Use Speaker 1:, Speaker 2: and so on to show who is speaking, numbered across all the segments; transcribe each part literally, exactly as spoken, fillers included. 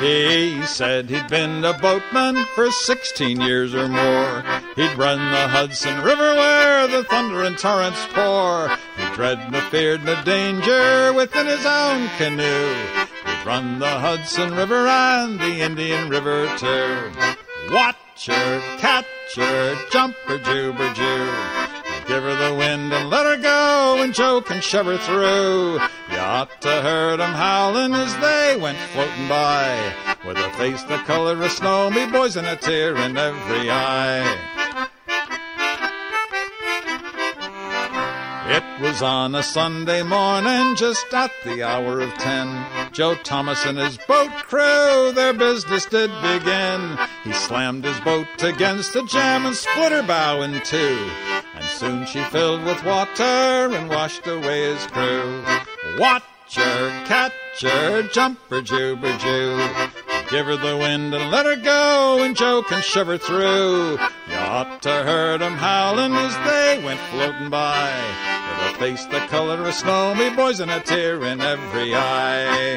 Speaker 1: He said he'd been a boatman for sixteen years or more. He'd run the Hudson River where the thunder and torrents pour. He dread no feared no danger within his own canoe. He'd run the Hudson River and the Indian River too. Watch her, catch her, jump her, juber Jew. Give her the wind and let her go, and Joe can shove her through. You ought to heard 'em howling as they went floating by, with a face the color of snow, me boys, and a tear in every eye. It was on a Sunday morning, just at the hour of ten. Joe Thomas and his boat crew, their business did begin. He slammed his boat against the jam and split her bow in two. And soon she filled with water and washed away his crew. Watch her, catch her, jump her, juber Jew. Give her the wind and let her go, and Joe can shove her through. You ought to heard 'em howling as they went floating by, with a face the color of snow, me boys, and a tear in every eye.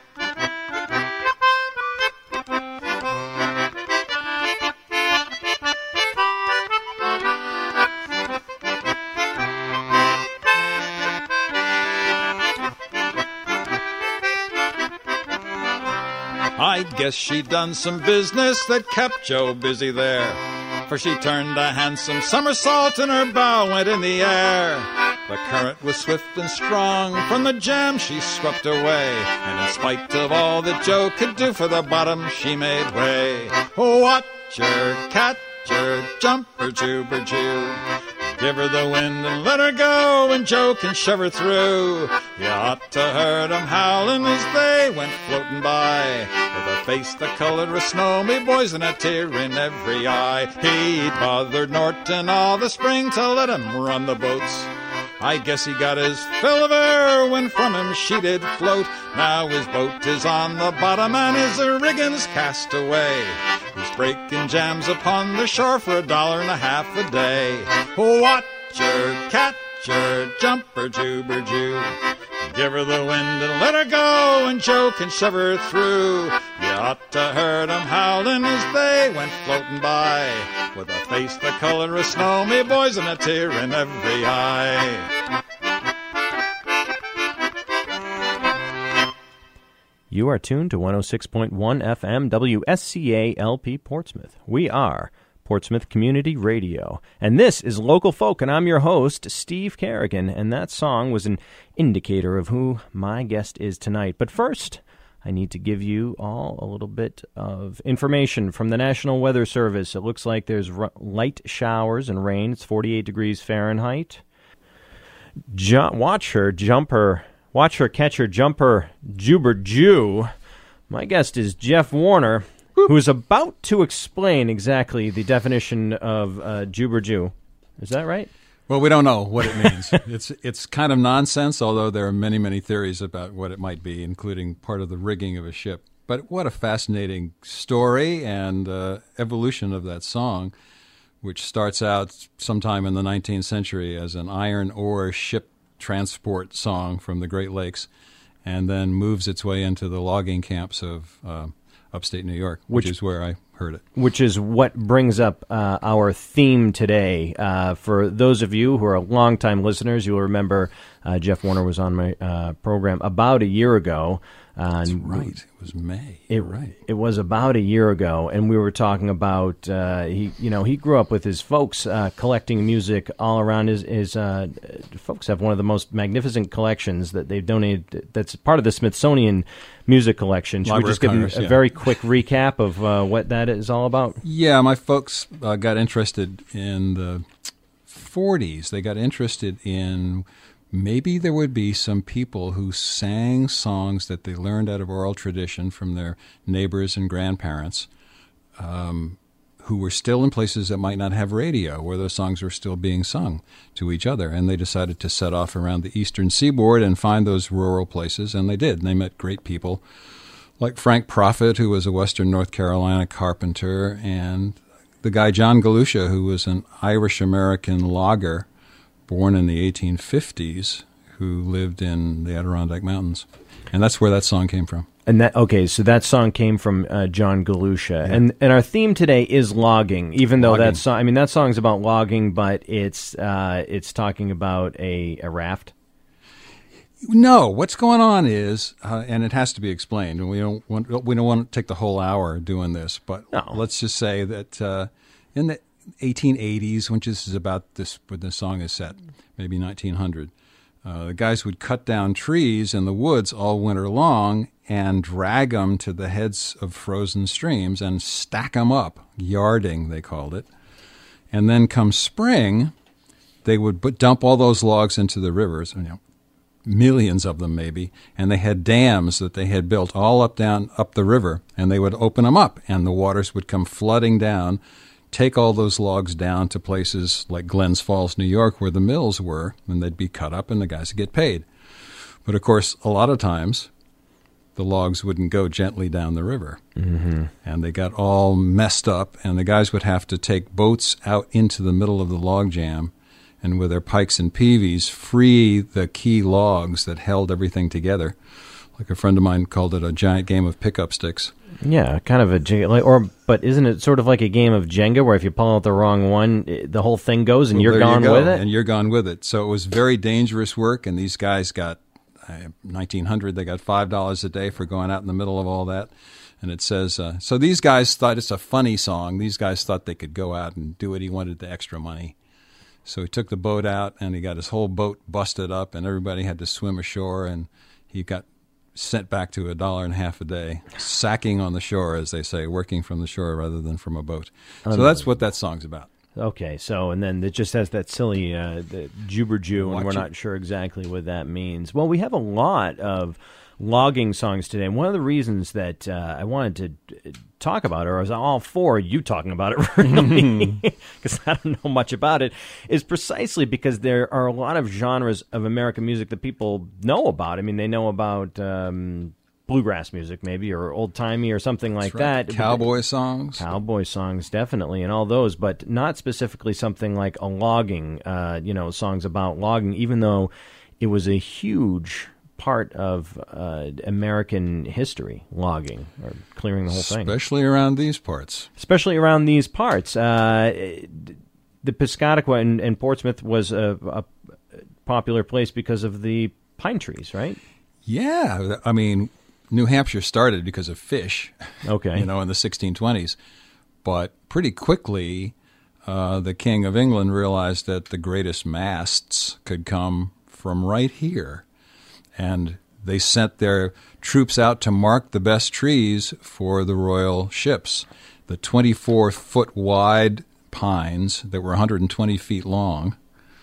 Speaker 1: I guess she done some business that kept Joe busy there, for she turned a handsome somersault and her bow went in the air. The current was swift and strong, from the jam she swept away, and in spite of all that Joe could do for the bottom, she made way. Watch her, catch her, jump her, juber Jew. Give her the wind and let her go, and Joe can shove her through. You ought to heard 'em howling as they went floating by, with a face the color of snow, me boys, and a tear in every eye. He'd bothered Norton all the spring to let him run the boats. I guess he got his fill of her when from him she did float. Now his boat is on the bottom and his rigging's cast away. He's breaking jams upon the shore for a dollar and a half a day. Watch her, catch her, jump her, juber Jew. Give her the wind and let her go, and Joe can shove her through. You ought to heard 'em howling as they went floating by, with a face the color of snow, me boys, and a tear in every eye.
Speaker 2: You are tuned to one oh six point one F M W S C A L P Portsmouth. We are Portsmouth Community Radio. And this is Local Folk, and I'm your host, Steve Kerrigan, and that song was an indicator of who my guest is tonight. But first, I need to give you all a little bit of information from the National Weather Service. It looks like there's r- light showers and rain. It's forty-eight degrees Fahrenheit. Ju- watch her, jump her, watch her, catch her, jump her, juber Jew. My guest is Jeff Warner, who is about to explain exactly the definition of uh, juber Jew. Is that right?
Speaker 3: Well, we don't know what it means. it's it's kind of nonsense, although there are many, many theories about what it might be, including part of the rigging of a ship. But what a fascinating story and uh, evolution of that song, which starts out sometime in the nineteenth century as an iron ore ship transport song from the Great Lakes, and then moves its way into the logging camps of uh, upstate New York, which, which is where I heard it.
Speaker 2: Which is what brings up uh, our theme today. Uh, for those of you who are longtime listeners, you'll remember uh, Jeff Warner was on my uh, program about a year ago. Uh,
Speaker 3: That's right. It was May.
Speaker 2: It,
Speaker 3: right.
Speaker 2: It was about a year ago, and we were talking about uh, he. You know, he grew up with his folks uh, collecting music all around. His his uh, folks have one of the most magnificent collections that they've donated. That's part of the Smithsonian Music Collection. Should
Speaker 3: Library
Speaker 2: we just give
Speaker 3: Congress,
Speaker 2: them a
Speaker 3: yeah.
Speaker 2: very quick recap of uh, what that is all about?
Speaker 3: Yeah, my folks uh, got interested in the forties. They got interested in. Maybe there would be some people who sang songs that they learned out of oral tradition from their neighbors and grandparents, um, who were still in places that might not have radio, where those songs were still being sung to each other. And they decided to set off around the eastern seaboard and find those rural places, and they did. And they met great people like Frank Prophet, who was a Western North Carolina carpenter, and the guy John Galusha, who was an Irish-American logger, born in the eighteen fifties, who lived in the Adirondack Mountains. And that's where that song came from.
Speaker 2: And that okay, so that song came from uh, John Galusha,
Speaker 3: Yeah.
Speaker 2: and and our theme today is logging. Even though
Speaker 3: Logging.
Speaker 2: that song, I mean, that song's about logging, but it's uh, it's talking about a, a raft.
Speaker 3: No, what's going on is, uh, and it has to be explained, and we don't want, we don't want to take the whole hour doing this, but
Speaker 2: No.
Speaker 3: let's just say that uh, in the eighteen eighties, which this is about this, when the song is set, maybe nineteen hundred, uh, the guys would cut down trees in the woods all winter long and drag them to the heads of frozen streams and stack them up, yarding they called it, and then come spring, they would put, dump all those logs into the rivers, you know, millions of them maybe, and they had dams that they had built all up down up the river, and they would open them up, and the waters would come flooding down, take all those logs down to places like Glens Falls, New York, where the mills were, and they'd be cut up, and the guys would get paid. But of course, a lot of times, the logs wouldn't go gently down the river,
Speaker 2: Mm-hmm.
Speaker 3: and they got all messed up, and the guys would have to take boats out into the middle of the log jam, and with their pikes and peavies, free the key logs that held everything together. Like a friend of mine called it a giant game of pickup sticks.
Speaker 2: Yeah, kind of a Jenga, like, or but isn't it sort of like a game of Jenga where if you pull out the wrong one, it, the whole thing goes and
Speaker 3: Well,
Speaker 2: you're
Speaker 3: there
Speaker 2: gone
Speaker 3: you go,
Speaker 2: with it?
Speaker 3: And you're gone with it. So it was very dangerous work, and these guys got, uh, nineteen hundred, they got five dollars a day for going out in the middle of all that. And it says, uh, so these guys thought it's a funny song. These guys thought they could go out and do it. He wanted the extra money. So he took the boat out, and he got his whole boat busted up, and everybody had to swim ashore, and he got sent back to a dollar and a half a day, sacking on the shore, as they say, working from the shore rather than from a boat. So that's what that song's about.
Speaker 2: Okay, so and then it just has that silly uh, the Jubber Jew, and
Speaker 3: Watch
Speaker 2: we're
Speaker 3: it.
Speaker 2: not sure exactly what that means. Well, we have a lot of logging songs today, and one of the reasons that uh, I wanted to talk about it, or I was all for you talking about it, really, because I don't know much about it, is precisely because there are a lot of genres of American music that people know about. I mean, they know about um, bluegrass music, maybe, or old-timey, or something like
Speaker 3: That's right.
Speaker 2: that.
Speaker 3: Cowboy songs.
Speaker 2: Cowboy songs, definitely, and all those, but not specifically something like a logging, uh, you know, songs about logging, even though it was a huge part of uh, American history, logging, or clearing the whole thing.
Speaker 3: Especially around these parts.
Speaker 2: Especially around these parts. Uh, the Piscataqua in, in Portsmouth was a, a popular place because of the pine trees, right?
Speaker 3: Yeah. I mean, New Hampshire started because of fish,
Speaker 2: Okay.
Speaker 3: you know, in the sixteen twenties. But pretty quickly, uh, the King of England realized that the greatest masts could come from right here. And they sent their troops out to mark the best trees for the royal ships. The twenty-four foot wide pines that were one hundred twenty feet long,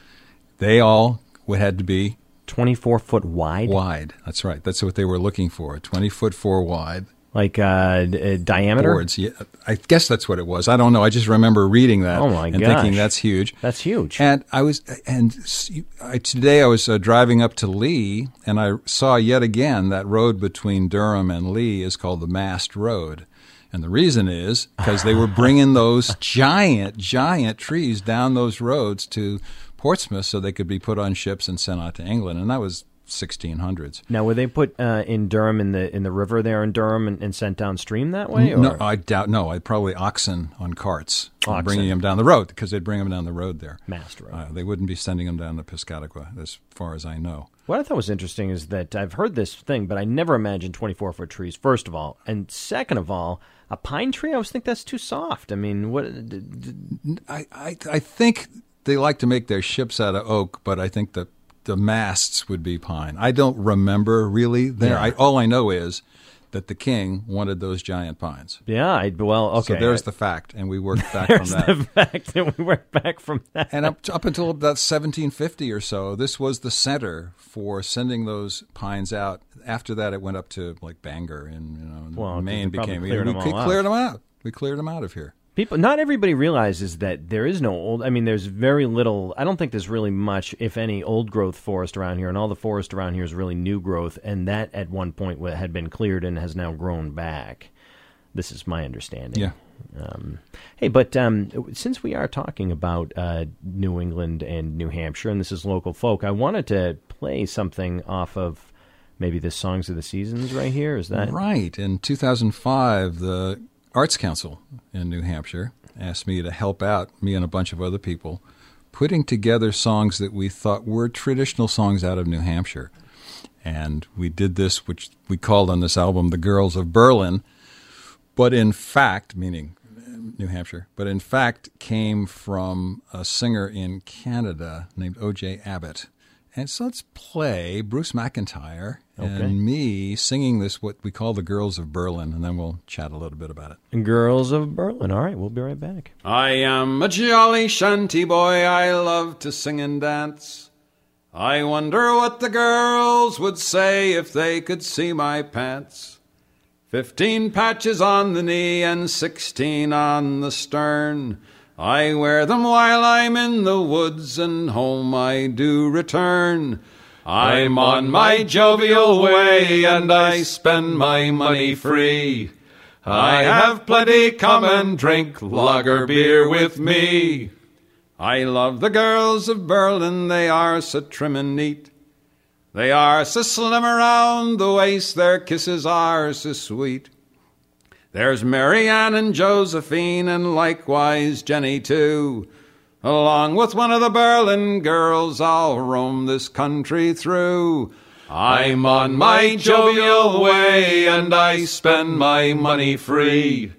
Speaker 3: they all had to be
Speaker 2: twenty-four foot wide?
Speaker 3: wide. That's right. That's what they were looking for. twenty foot four wide
Speaker 2: Like uh, d- uh, diameter?
Speaker 3: boards. Yeah, I guess that's what it was. I don't know. I just remember reading that
Speaker 2: Oh, my
Speaker 3: and
Speaker 2: gosh.
Speaker 3: thinking that's huge.
Speaker 2: That's huge.
Speaker 3: And I was, and I, today I was uh, driving up to Lee, and I saw yet again that road between Durham and Lee is called the Mast Road. And the reason is because they were bringing those giant, giant trees down those roads to Portsmouth so they could be put on ships and sent out to England. And that was sixteen hundreds.
Speaker 2: Now, were they put uh, in Durham in the in the river there in Durham and, and sent downstream that way? Or?
Speaker 3: No, I doubt. No, I probably oxen on carts,
Speaker 2: Oxen.
Speaker 3: bringing them down the road because they'd bring them down the road there.
Speaker 2: Mast road.
Speaker 3: Uh, they wouldn't be sending them down to Piscataqua, as far as I know.
Speaker 2: What I thought was interesting is that I've heard this thing, but I never imagined twenty-four foot trees, first of all. And second of all, a pine tree, I always think that's too soft. I mean, what? d- d-
Speaker 3: I, I, I think they like to make their ships out of oak, but I think the the masts would be pine. I don't remember really there.
Speaker 2: Yeah.
Speaker 3: I, all I know is that the king wanted those giant pines.
Speaker 2: Yeah, I, well, okay.
Speaker 3: So there's the fact, and we worked back from
Speaker 2: There's
Speaker 3: that.
Speaker 2: the fact that we went back from that.
Speaker 3: And up up until about seventeen fifty or so, this was the center for sending those pines out. After that, it went up to like Bangor, and you know,
Speaker 2: Well, 'cause
Speaker 3: Maine
Speaker 2: they probably
Speaker 3: became.
Speaker 2: cleared
Speaker 3: we
Speaker 2: them all
Speaker 3: we
Speaker 2: out.
Speaker 3: cleared them out. We cleared them out of here.
Speaker 2: People, not everybody realizes that there is no old. I mean, there's very little. I don't think there's really much, if any, old growth forest around here, and all the forest around here is really new growth, and that at one point wa- had been cleared and has now grown back. This is my understanding.
Speaker 3: Yeah.
Speaker 2: Um, hey, but um, since we are talking about uh, New England and New Hampshire, and this is local folk, I wanted to play something off of maybe the Songs of the Seasons right here. Is that
Speaker 3: right? In two thousand five, the Arts Council in New Hampshire asked me to help out, me and a bunch of other people, putting together songs that we thought were traditional songs out of New Hampshire. And we did this, which we called on this album The Girls of Berlin, but in fact, meaning New Hampshire, but in fact came from a singer in Canada named O J Abbott. And so let's play Bruce McIntyre
Speaker 2: Okay.
Speaker 3: and me singing this, what we call The Girls of Berlin, and then we'll chat a little bit about it.
Speaker 2: Girls of Berlin? All right, we'll be right back.
Speaker 1: I am a jolly shanty boy, I love to sing and dance. I wonder what the girls would say if they could see my pants. Fifteen patches on the knee and sixteen on the stern. I wear them while I'm in the woods, and home I do return. I'm on my jovial way, and I spend my money free. I have plenty, come and drink lager beer with me. I love the girls of Berlin, they are so trim and neat. They are so slim around the waist, their kisses are so sweet. There's Mary Ann and Josephine, and likewise Jenny too. Along with one of the Berlin girls, I'll roam this country through. I'm on my jovial way, and I spend my money free.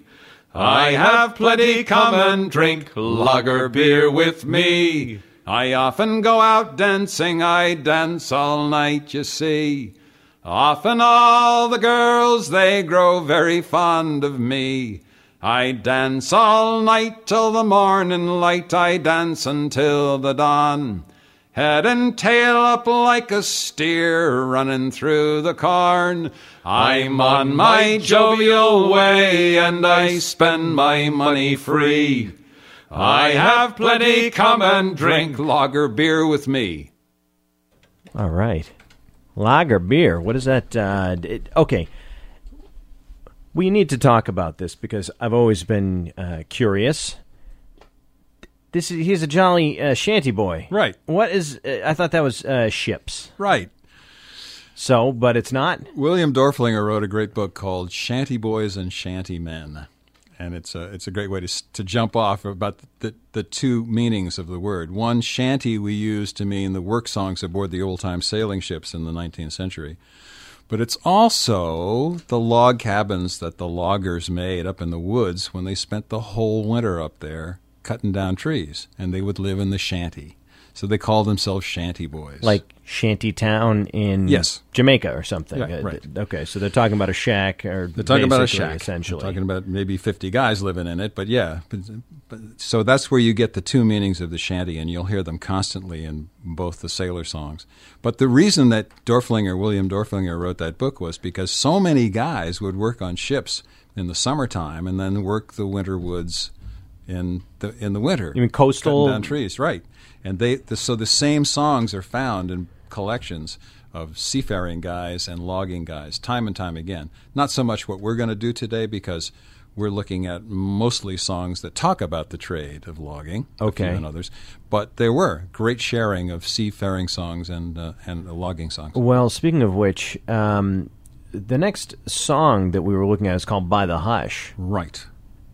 Speaker 1: I have plenty, come and drink lager beer with me. I often go out dancing, I dance all night, you see. Often all the girls, they grow very fond of me. I dance all night till the morning light, I dance until the dawn. Head and tail up like a steer running through the corn. I'm on my jovial way, and I spend my money free. I have plenty, come and drink lager beer with me.
Speaker 2: All right. Lager beer. What is that? Uh, it, okay. We need to talk about this because I've always been uh, curious. This is, he's a jolly uh, shanty boy.
Speaker 3: Right.
Speaker 2: What is, uh, I thought that was uh, ships.
Speaker 3: Right.
Speaker 2: So, but it's not?
Speaker 3: William Dorflinger wrote a great book called Shanty Boys and Shanty Men. And it's a, it's a great way to to jump off about the, the two meanings of the word. One, shanty, we use to mean the work songs aboard the old-time sailing ships in the nineteenth century. But it's also the log cabins that the loggers made up in the woods when they spent the whole winter up there cutting down trees, and they would live in the shanty. So they called themselves shanty boys.
Speaker 2: Like shanty town in
Speaker 3: yes.
Speaker 2: Jamaica or something.
Speaker 3: Yeah,
Speaker 2: uh,
Speaker 3: right.
Speaker 2: Okay, so they're talking about a shack. Or
Speaker 3: they're talking about a
Speaker 2: basically,
Speaker 3: shack.
Speaker 2: Essentially.
Speaker 3: They're talking about maybe fifty guys living in it, but yeah. But, but, so that's where you get the two meanings of the shanty, and you'll hear them constantly in both the sailor songs. But the reason that Dorflinger, William Dorflinger, wrote that book was because so many guys would work on ships in the summertime and then work the winter woods in the in the winter.
Speaker 2: You mean coastal?
Speaker 3: Cutting down trees, right. And they the, so the same songs are found in collections of seafaring guys and logging guys time and time again. Not so much what we're going to do today because we're looking at mostly songs that talk about the trade of logging,
Speaker 2: okay,
Speaker 3: a few and others. But there were great sharing of seafaring songs and uh, and uh, logging songs.
Speaker 2: Well, speaking of which, um, the next song that we were looking at is called "By the Hush."
Speaker 3: Right.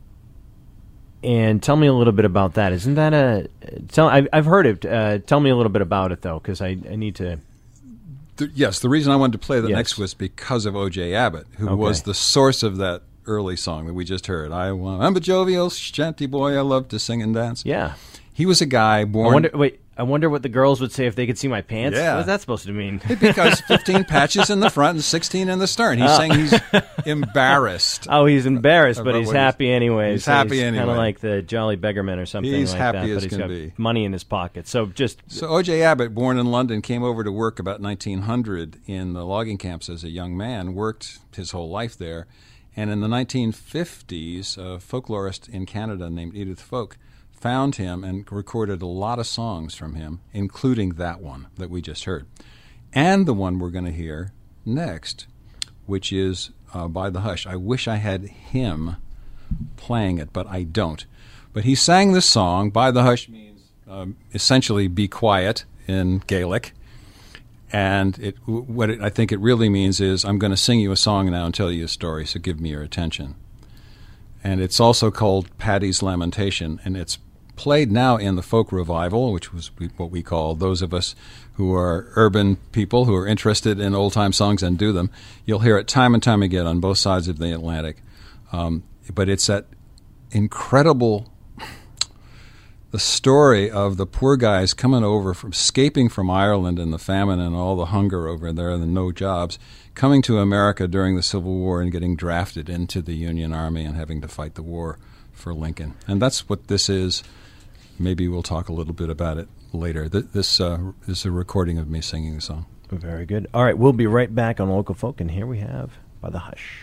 Speaker 2: And tell me a little bit about that. Isn't that a tell? I've, I've heard it. Uh, tell me a little bit about it, though, because I, I need to.
Speaker 3: The, yes, the reason I wanted to play the
Speaker 2: yes.
Speaker 3: next was because of O J Abbott, who
Speaker 2: okay.
Speaker 3: was the source of that early song that we just heard. I, I'm a jovial shanty boy. I love to sing and dance.
Speaker 2: Yeah,
Speaker 3: he was a guy born.
Speaker 2: I wonder, wait, I wonder what the girls would say if they could see my pants.
Speaker 3: Yeah.
Speaker 2: What is that supposed to mean?
Speaker 3: Because fifteen patches in the front and sixteen in the stern. He's
Speaker 2: oh.
Speaker 3: saying he's embarrassed.
Speaker 2: Oh, he's embarrassed, but he's happy
Speaker 3: he's,
Speaker 2: anyways.
Speaker 3: He's happy
Speaker 2: he's
Speaker 3: anyway.
Speaker 2: Kind of like the Jolly Beggarman or something
Speaker 3: he's
Speaker 2: like
Speaker 3: happy
Speaker 2: that.
Speaker 3: as
Speaker 2: But he's
Speaker 3: can
Speaker 2: got
Speaker 3: be.
Speaker 2: money in his pocket. So just
Speaker 3: so O J Abbott, born in London, came over to work about nineteen hundred in the logging camps as a young man. Worked his whole life there, and in the nineteen fifties, a folklorist in Canada named Edith Folk found him and recorded a lot of songs from him, including that one that we just heard. And the one we're going to hear next, which is uh, By the Hush. I wish I had him playing it, but I don't. But he sang this song. By the Hush means um, essentially be quiet in Gaelic. And it, what it, I think it really means is, I'm going to sing you a song now and tell you a story, so give me your attention. And it's also called Paddy's Lamentation, and it's played now in the folk revival, which was what we call, those of us who are urban people who are interested in old-time songs and do them. You'll hear it time and time again on both sides of the Atlantic. Um, but it's that incredible, the story of the poor guys coming over, from escaping from Ireland and the famine and all the hunger over there and the no jobs, coming to America during the Civil War and getting drafted into the Union Army and having to fight the war for Lincoln. And that's what this is. Maybe we'll talk a little bit about it later. This, uh, this is a recording of me singing the song.
Speaker 2: Very good. All right, we'll be right back on Local Folk, and here we have By the Hush.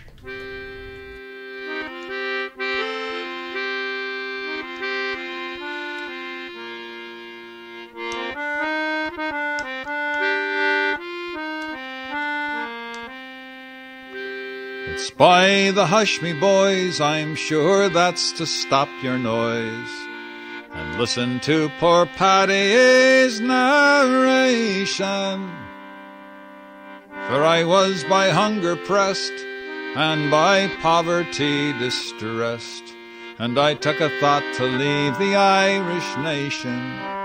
Speaker 1: It's by the hush, me boys, I'm sure that's to stop your noise, and listen to poor Paddy's narration. For I was by hunger pressed, and by poverty distressed, and I took a thought to leave the Irish nation.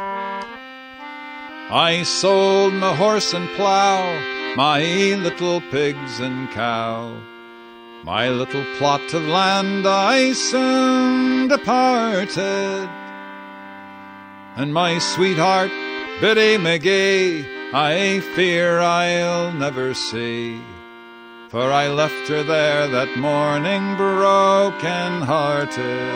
Speaker 1: I sold my horse and plough, my little pigs and cow, my little plot of land I soon departed, and my sweetheart, Biddy McGee, I fear I'll never see, for I left her there that morning broken-hearted.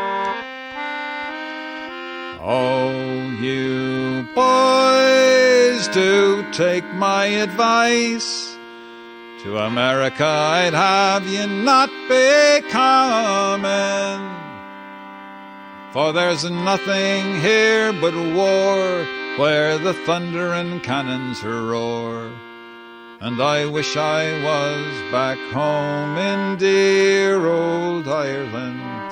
Speaker 1: Oh, you boys, do take my advice. To America I'd have you not be coming, for there's nothing here but war, where the thunder and cannons roar. And I wish I was back home in dear old Ireland.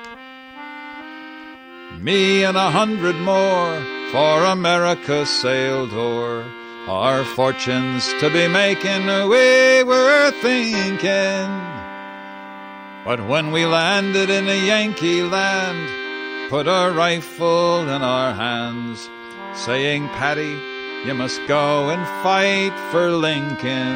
Speaker 1: Me and a hundred more for America sailed o'er, our fortunes to be making we were thinking. But when we landed in a Yankee land, put a rifle in our hands, saying, Paddy, you must go and fight for Lincoln.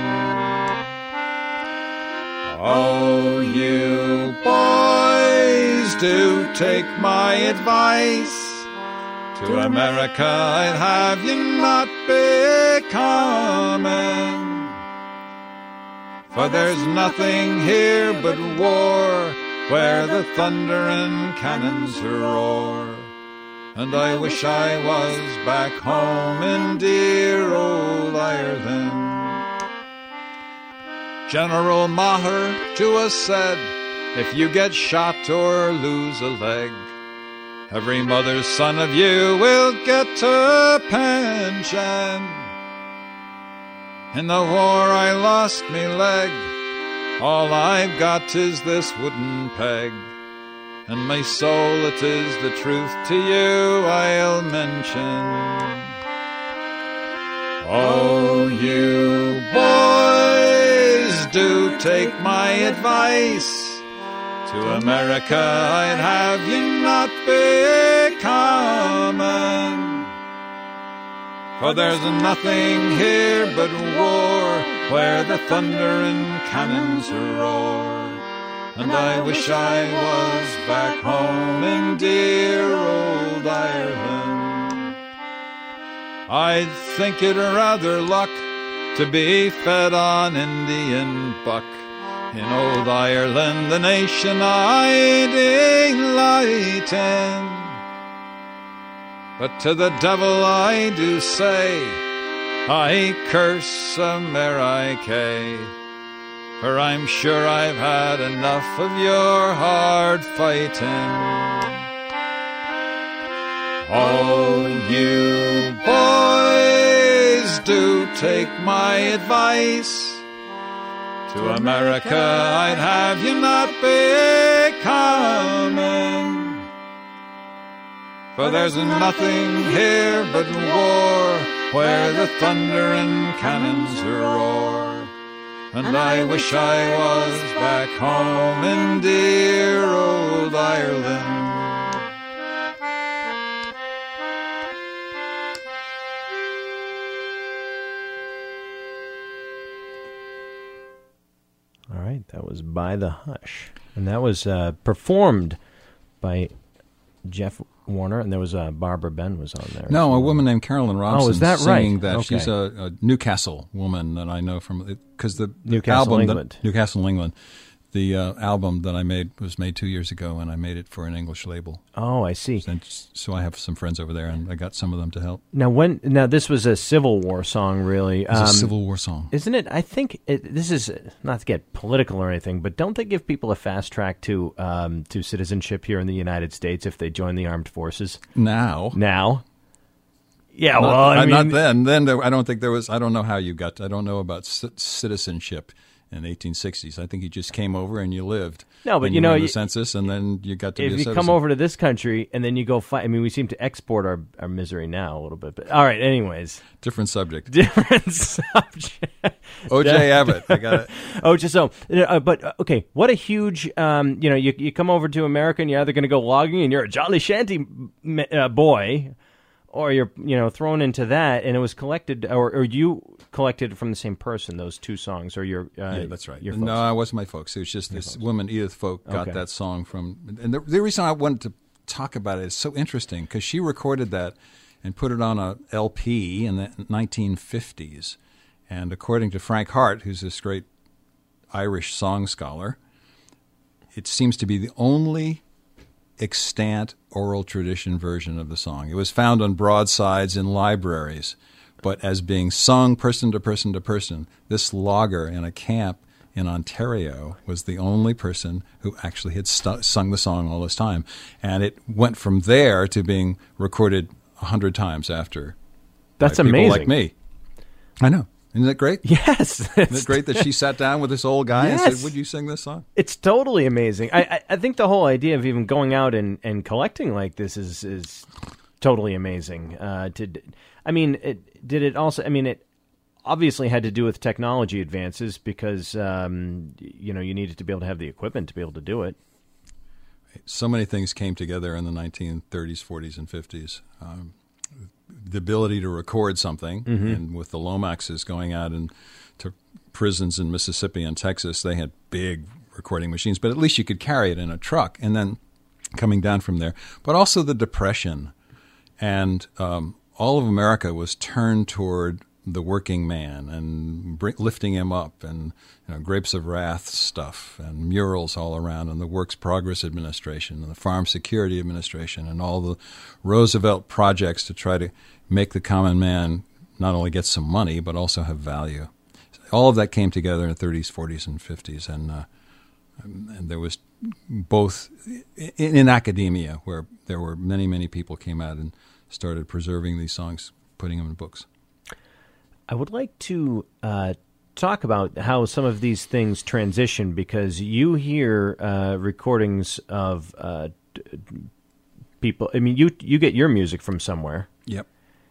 Speaker 1: Oh, you boys, do take my advice. To America I'd have you not be coming, for there's nothing here but war, where the thunder and cannons roar. And I wish I was back home in dear old Ireland. General Maher to us said, if you get shot or lose a leg, every mother's son of you will get a pension. In the war I lost me leg, all I've got is this wooden peg, and my soul, it is the truth to you I'll mention. Oh, you boys, do take my advice. To America I'd have you not be coming, for there's nothing here but war, where the thunder and cannons roar. And I wish I was back home in dear old Ireland. I'd think it rather luck to be fed on Indian buck in old Ireland, the nation I delight in. But to the devil I do say, I curse America, for I'm sure I've had enough of your hard fighting. Oh, you boys, do take my advice. To America I'd have you not be coming, for there's nothing here but war, where the thunder and cannons roar. And I wish I was back home in dear old Ireland.
Speaker 2: All right, that was By the Hush. And that was uh, performed by Jeff Warner, and there was uh, Barbara Ben was on there.
Speaker 3: No, a woman named Carolyn Robson.
Speaker 2: Oh, is that
Speaker 3: singing
Speaker 2: right?
Speaker 3: That
Speaker 2: Okay.
Speaker 3: she's a, a Newcastle woman that I know from because the, the
Speaker 2: Newcastle,
Speaker 3: album
Speaker 2: England.
Speaker 3: That, Newcastle, England. The uh, album that I made was made two years ago, and I made it for an English label.
Speaker 2: Oh, I see.
Speaker 3: And so I have some friends over there, and I got some of them to help.
Speaker 2: Now, when now this was a Civil War song, really.
Speaker 3: It's a
Speaker 2: Um,
Speaker 3: Civil War song.
Speaker 2: Isn't it? I think it, this is not to get political or anything, but don't they give people a fast track to um, to citizenship here in the United States if they join the armed forces
Speaker 3: Now.
Speaker 2: now? Yeah,
Speaker 3: Not,
Speaker 2: well, I
Speaker 3: uh,
Speaker 2: mean,
Speaker 3: not then. Then there, I don't think there was. I don't know how you got. I don't know about c- citizenship in the eighteen sixties. I think you just came over and you lived.
Speaker 2: No, but
Speaker 3: and
Speaker 2: you know,
Speaker 3: ran the
Speaker 2: you-
Speaker 3: census, and then you got to
Speaker 2: if
Speaker 3: be a
Speaker 2: you
Speaker 3: citizen.
Speaker 2: come over to this country and then you go fight, I mean, we seem to export our, our misery now a little bit. But all right, anyways,
Speaker 3: Different subject.
Speaker 2: different subject.
Speaker 3: O J Abbott. I got it.
Speaker 2: Oh, just so, uh, but uh, okay. What a huge, um, you know, you you come over to America and you're either going to go logging and you're a Jolly Shanty m- uh, boy, or you're you know thrown into that. And it was collected, or, or you collected from the same person those two songs, or your uh,
Speaker 3: Yeah, that's right.
Speaker 2: Your
Speaker 3: No,
Speaker 2: folks.
Speaker 3: it wasn't my folks. It was just this woman, Edith Folk, got
Speaker 2: Okay.
Speaker 3: that song from. And the, the reason I wanted to talk about it is so interesting because she recorded that and put it on a L P in the nineteen fifties. And according to Frank Hart, who's this great Irish song scholar, it seems to be the only extant oral tradition version of the song. It was found on broadsides in libraries, but as being sung person to person to person, this logger in a camp in Ontario was the only person who actually had stu- sung the song all this time. And it went from there to being recorded a hundred times after.
Speaker 2: That's
Speaker 3: by people
Speaker 2: amazing.
Speaker 3: like me. I know. Isn't that great?
Speaker 2: Yes,
Speaker 3: Isn't it great that she sat down with this old guy and
Speaker 2: Yes.
Speaker 3: said, would you sing this song?
Speaker 2: It's totally amazing. I, I, I think the whole idea of even going out and, and collecting like this is is totally amazing. Uh, to, I mean, it, did it also? I mean, it obviously had to do with technology advances because um, you know you needed to be able to have the equipment to be able to do it.
Speaker 3: So many things came together in the nineteen thirties, forties, and fifties. Um, the ability to record something,
Speaker 2: Mm-hmm.
Speaker 3: and with the Lomaxes going out and to prisons in Mississippi and Texas, they had big recording machines, but at least you could carry it in a truck, and then coming down from there. But also the Depression, and um, all of America was turned toward the working man and br- lifting him up, and you know, Grapes of Wrath stuff and murals all around, and the Works Progress Administration and the Farm Security Administration and all the Roosevelt projects to try to make the common man not only get some money but also have value. All of that came together in the thirties, forties, and fifties, and uh, and there was both in, in academia where there were many, many people came out and started preserving these songs, putting them in books.
Speaker 2: I would like to uh, talk about how some of these things transition because you hear uh, recordings of uh, d- people. I mean, you you get your music from somewhere,
Speaker 3: Yep.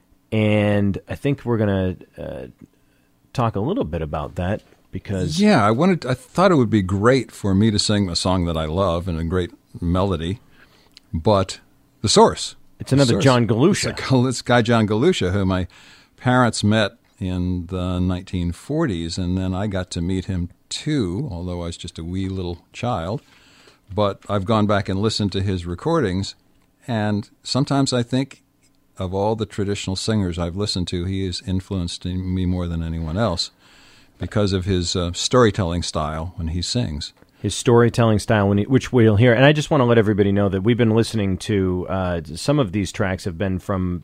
Speaker 2: and I think we're going to uh, talk a little bit about that because
Speaker 3: Yeah, I wanted. I thought it would be great for me to sing a song that I love and a great melody, but the source.
Speaker 2: it's another
Speaker 3: the source.
Speaker 2: John Galusha.
Speaker 3: It's a- this guy John Galusha, who my parents met in the nineteen forties, and then I got to meet him too, although I was just a wee little child. But I've gone back and listened to his recordings, and sometimes I think of all the traditional singers I've listened to, he has influenced me more than anyone else because of his uh, storytelling style when he sings.
Speaker 2: His storytelling style, when he, which we'll hear. And I just want to let everybody know that we've been listening to uh, some of these tracks have been from,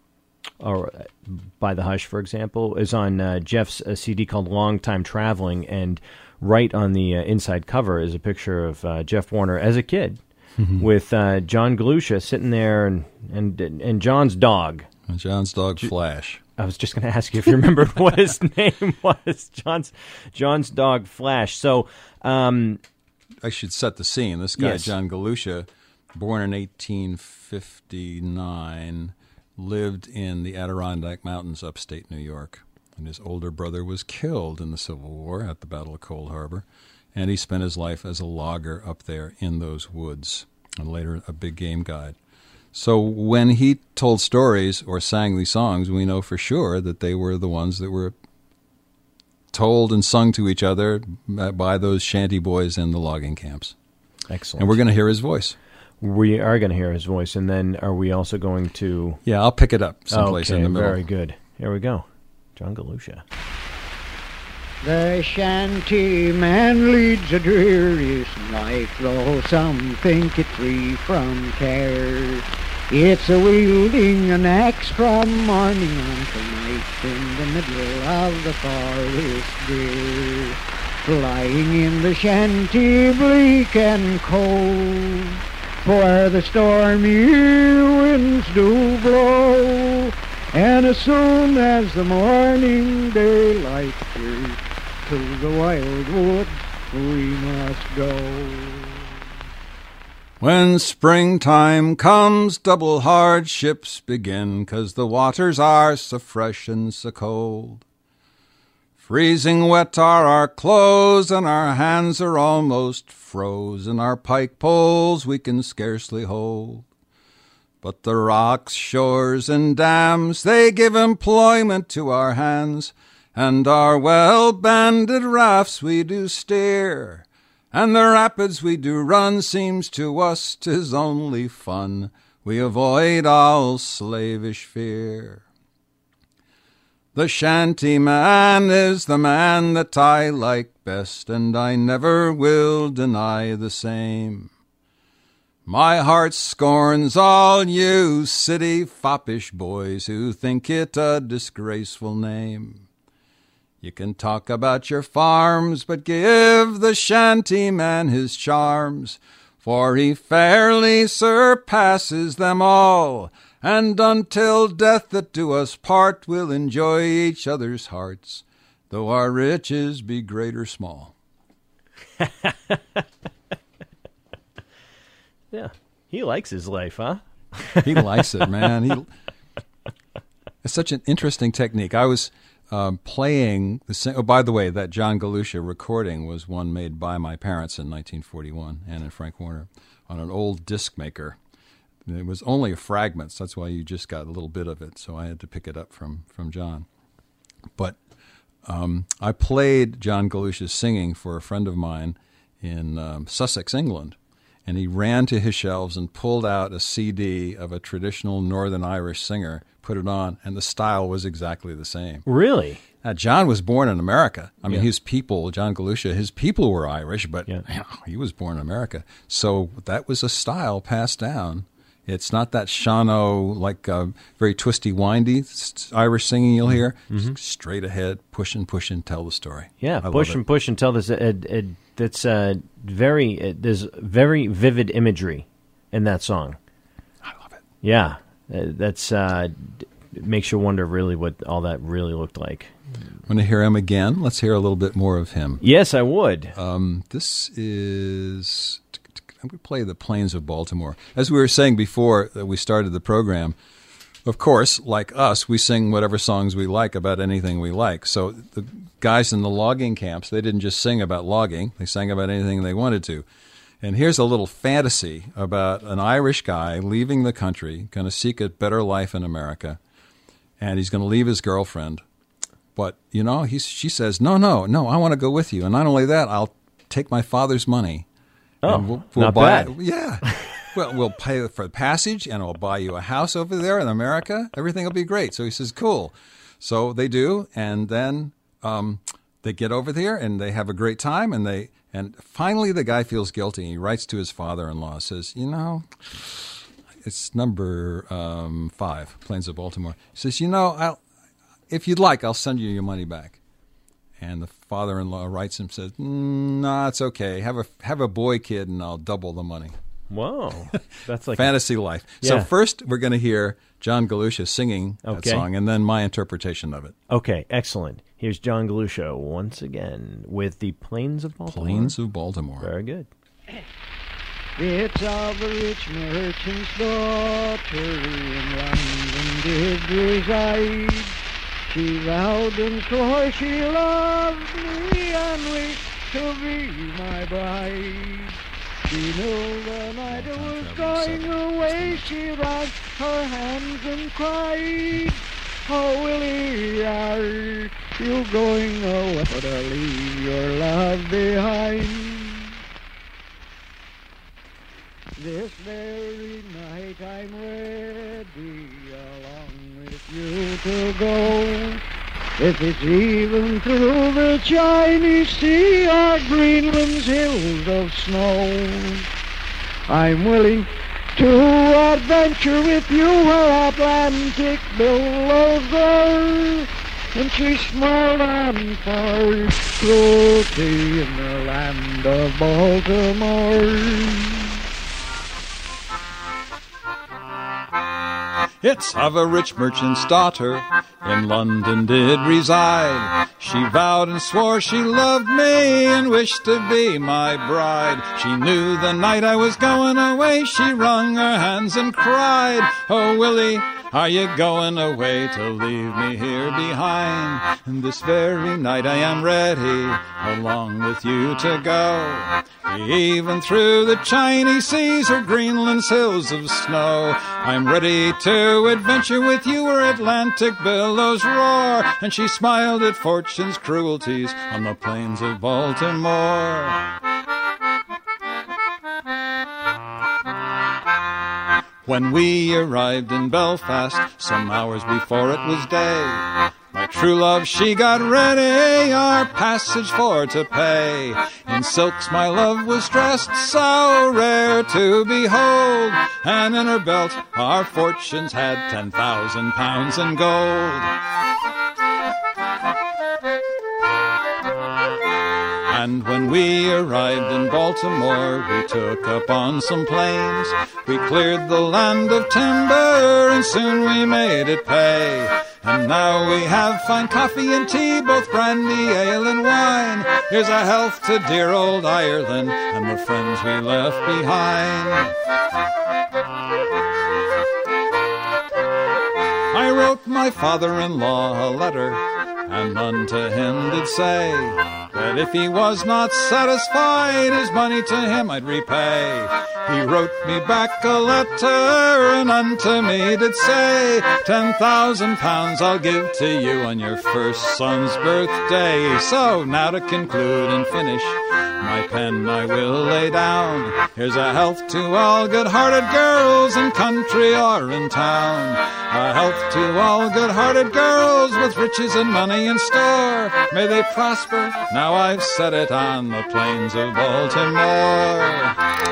Speaker 2: or By the Hush, for example, is on uh, Jeff's uh, C D called Long Time Traveling, and right on the uh, inside cover is a picture of uh, Jeff Warner as a kid with uh, John Galusha sitting there and, and, and John's dog.
Speaker 3: And John's dog Flash.
Speaker 2: I was just going to ask you if you remembered what his name was. John's John's dog Flash. So, um,
Speaker 3: I should set the scene. This guy,
Speaker 2: Yes.
Speaker 3: John Galusha, born in eighteen fifty-nine, lived in the Adirondack Mountains, upstate New York. And his older brother was killed in the Civil War at the Battle of Cold Harbor. And he spent his life as a logger up there in those woods, and later a big game guide. So when he told stories or sang these songs, we know for sure that they were the ones that were told and sung to each other by those shanty boys in the logging camps.
Speaker 2: Excellent.
Speaker 3: And we're going to hear his voice.
Speaker 2: We are going to hear his voice, and then are we also going to...
Speaker 3: Yeah, I'll pick it up someplace
Speaker 2: okay,
Speaker 3: in the middle.
Speaker 2: Very good. Here we go. John Galusha.
Speaker 4: The shanty man leads a dreariest life, though some think it free from care. It's a wielding an axe from morning until night in the middle of the forest drear. Flying in the shanty bleak and cold, for the stormy winds do blow. And as soon as the morning daylight appears, to the wild woods we must go.
Speaker 3: When springtime comes, double hardships begin, 'cause the waters are so fresh and so cold. Freezing wet are our clothes, and our hands are almost froze, and our pike poles we can scarcely hold. But the rocks, shores, and dams, they give employment to our hands, and our well-banded rafts we do steer, and the rapids we do run seems to us 'tis only fun. We avoid all slavish fear. The shanty man is the man that I like best, and I never will deny the same. My heart scorns all you city foppish boys who think it a disgraceful name. You can talk about your farms, but give the shanty man his charms, for he fairly surpasses them all, and until death that do us part, we'll enjoy each other's hearts, though our riches be great or small.
Speaker 2: Yeah, he likes his life, huh?
Speaker 3: He likes it, man. He, it's such an interesting technique. I was um, playing the same. Oh, by the way, that John Galusha recording was one made by my parents in nineteen forty-one, Ann and Frank Warner, on an old disc maker. It was only fragments. That's why you just got a little bit of it. So I had to pick it up from from John. But um, I played John Galusha's singing for a friend of mine in um, Sussex, England. And he ran to his shelves and pulled out a C D of a traditional Northern Irish singer, put it on, and the style was exactly the same.
Speaker 2: Really?
Speaker 3: Now, John was born in America. I mean,
Speaker 2: Yeah.
Speaker 3: his people, John Galusha, his people were Irish, but
Speaker 2: Yeah.
Speaker 3: you know, he was born in America. So that was a style passed down. It's not that shano, like uh, very twisty, windy s- Irish singing you'll hear.
Speaker 2: Mm-hmm.
Speaker 3: Straight ahead, push and push and tell the story.
Speaker 2: Yeah,
Speaker 3: I
Speaker 2: push
Speaker 3: love
Speaker 2: and
Speaker 3: it.
Speaker 2: push until there's a, a, a, that's uh, very uh, there's very vivid imagery in that song.
Speaker 3: I love it.
Speaker 2: Yeah, uh, that's uh, d- it makes you wonder really what all that really looked like.
Speaker 3: Want to hear him again? Let's hear a little bit more of him.
Speaker 2: Yes, I would.
Speaker 3: Um, this is, I'm going to play the Plains of Baltimore. As we were saying before that we started the program, of course, like us, we sing whatever songs we like about anything we like. So the guys in the logging camps, they didn't just sing about logging. They sang about anything they wanted to. And here's a little fantasy about an Irish guy leaving the country, going to seek a better life in America, and he's going to leave his girlfriend. But, you know, he's, she says, no, no, no, I want to go with you. And not only that, I'll take my father's money.
Speaker 2: Oh,
Speaker 3: and we'll, we'll
Speaker 2: not
Speaker 3: buy,
Speaker 2: bad.
Speaker 3: Yeah. Well, we'll pay for the passage, and we'll buy you a house over there in America. Everything will be great. So he says, cool. So they do, and then um, they get over there, and they have a great time, and they and finally the guy feels guilty. He writes to his father-in-law, says, you know, it's number um, five, Plains of Baltimore. He says, you know, I'll, if you'd like, I'll send you your money back. And the father-in-law writes him, says, mm, nah, it's okay. Have a have a boy kid, and I'll double the money.
Speaker 2: Whoa, that's like
Speaker 3: Fantasy life.
Speaker 2: Yeah.
Speaker 3: So first we're going to hear John Galusha singing that
Speaker 2: Okay.
Speaker 3: song, and then my interpretation of it.
Speaker 2: Okay, excellent. Here's John Galusha once again with the Plains of Baltimore.
Speaker 3: Plains of Baltimore.
Speaker 2: Very good.
Speaker 4: It's of a rich merchant's daughter in London did reside. She vowed and swore she loved me and wished to be my bride. She knew the night I was going away, she wrung her hands and cried, oh, Willie, are you going away to leave your love behind? This very night I'm ready along with you to go. If it's even through the Chinese Sea or Greenland's hills of snow, I'm willing to adventure with you where Atlantic billows roar. And she smiled on for cruelty in the land of Baltimore.
Speaker 1: It's of a rich merchant's daughter in London did reside. She vowed and swore she loved me and wished to be my bride. She knew the night I was going away, she wrung her hands and cried, oh, Willie, are you going away to leave me here behind? And this very night I am ready along with you to go. Even through the Chinese seas or Greenland's hills of snow, I'm ready to adventure with you where Atlantic billows roar. And she smiled at fortune's cruelties on the plains of Baltimore. When we arrived in Belfast, some hours before it was day, my true love, she got ready our passage for to pay. In silks my love was dressed, so rare to behold, and in her belt our fortunes had ten thousand pounds in gold. And when we arrived in Baltimore, we took up on some plains. We cleared the land of timber, and soon we made it pay. And now we have fine coffee and tea, both brandy, ale, and wine. Here's a health to dear old Ireland and the friends we left behind. I wrote my father-in-law a letter, and unto him did say that if he was not satisfied, his money to him I'd repay. He wrote me back a letter, and unto me did say, ten thousand pounds I'll give to you on your first son's birthday. So now to conclude and finish, my pen I will lay down. Here's a health to all good-hearted girls in country or in town. A health to all good-hearted girls with riches and money in store. May they prosper, now I've said it, on the plains of Baltimore.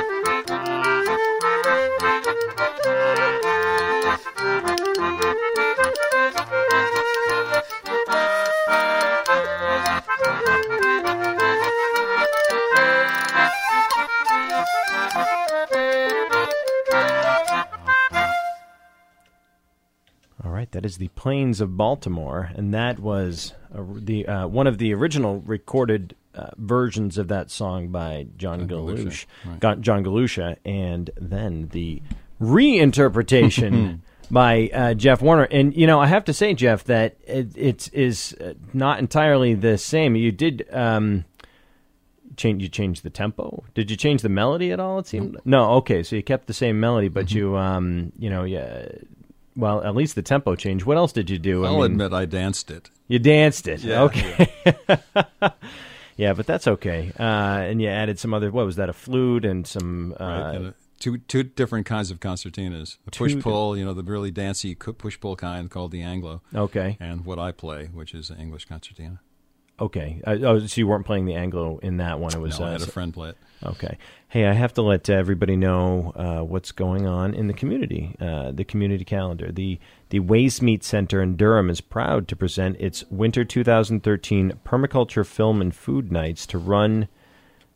Speaker 2: That is the Plains of Baltimore, and that was a, the uh, one of the original recorded uh, versions of that song by John, John Galusha, right. John Galusha, and then the reinterpretation by uh, Jeff Warner. And you know, I have to say, Jeff, that it, it is not entirely the same. You did um, change. You changed the tempo. Did you change the melody at all? It seemed nope. No. Okay, so you kept the same melody, but mm-hmm. you, um, you know, yeah. Well, at least the tempo changed. What else did you do?
Speaker 3: I'll
Speaker 2: I mean,
Speaker 3: admit I danced it.
Speaker 2: You danced it.
Speaker 3: Yeah,
Speaker 2: okay. Yeah. Yeah, but that's okay. Uh, and you added some other, what was that, a flute and some... Uh,
Speaker 3: right, and a, two two different kinds of concertinas. A push-pull, you know, the really dancey push-pull kind called the Anglo.
Speaker 2: Okay.
Speaker 3: And what I play, which is an English concertina.
Speaker 2: Okay. Uh, oh, so you weren't playing the Anglo in that one. It was.
Speaker 3: No, I
Speaker 2: uh,
Speaker 3: had a friend play it.
Speaker 2: Okay. Hey, I have to let uh, everybody know uh, what's going on in the community, uh, the community calendar. The the Waste Meat Center in Durham is proud to present its Winter two thousand thirteen Permaculture Film and Food Nights to run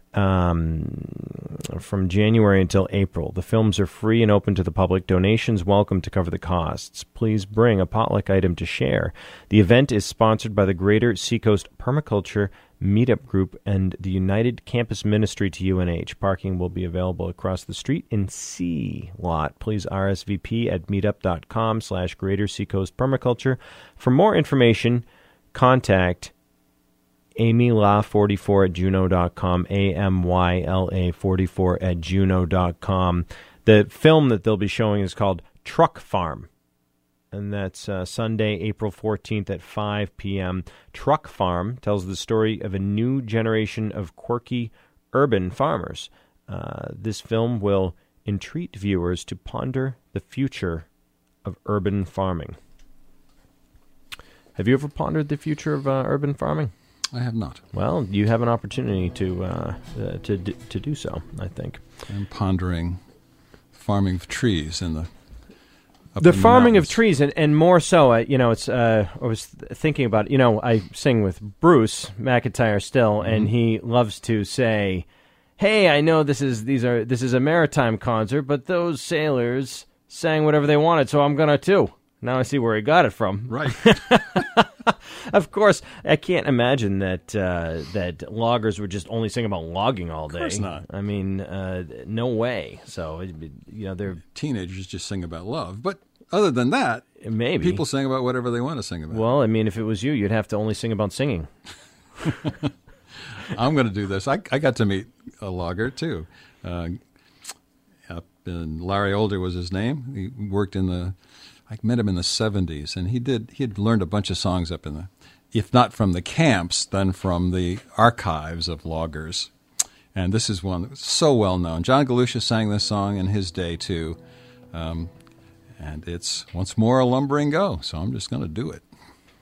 Speaker 2: um, from January until April. The films are free and open to the public. Donations welcome to cover the costs. Please bring a potluck item to share. The event is sponsored by the Greater Seacoast Permaculture Meetup Group and the United Campus Ministry to U N H. Parking will be available across the street in C Lot. Please R S V P at meetup.com slash Greater Seacoast Permaculture. For more information, contact amyla forty-four at juno dot com, A M Y L A forty-four at juno dot com. The film that they'll be showing is called Truck Farm, and that's uh, Sunday, April fourteenth at five p.m. Truck Farm tells the story of a new generation of quirky urban farmers. Uh, this film will entreat viewers to ponder the future of urban farming. Have you ever pondered the future of uh, urban farming?
Speaker 3: I have not.
Speaker 2: Well, you have an opportunity to uh, uh, to d- to do so, I think.
Speaker 3: I'm pondering farming of trees in the up
Speaker 2: the
Speaker 3: in
Speaker 2: farming
Speaker 3: the
Speaker 2: of trees, and, and more so, uh, you know, it's. Uh, I was th- thinking about, you know, I sing with Bruce McIntyre still, mm-hmm. and he loves to say, "Hey, I know this is these are this is a maritime concert, but those sailors sang whatever they wanted, so I'm gonna too." Now I see where he got it from.
Speaker 3: Right.
Speaker 2: Of course, I can't imagine that uh, that loggers would just only sing about logging all day.
Speaker 3: Of course not.
Speaker 2: I mean, uh, no way. So, you know, they're...
Speaker 3: Teenagers just sing about love. But other than that,
Speaker 2: maybe
Speaker 3: people sing about whatever they want to sing about.
Speaker 2: Well, I mean, if it was you, you'd have to only sing about singing.
Speaker 3: I'm going to do this. I, I got to meet a logger, too. Uh, up in, Larry Older was his name. He worked in the... I met him in the seventies, and he did. He had learned a bunch of songs up in the, if not from the camps, then from the archives of loggers. And this is one that was so well known. John Galusha sang this song in his day too, um, and it's "Once More a Lumbering Go." So I'm just going to do it.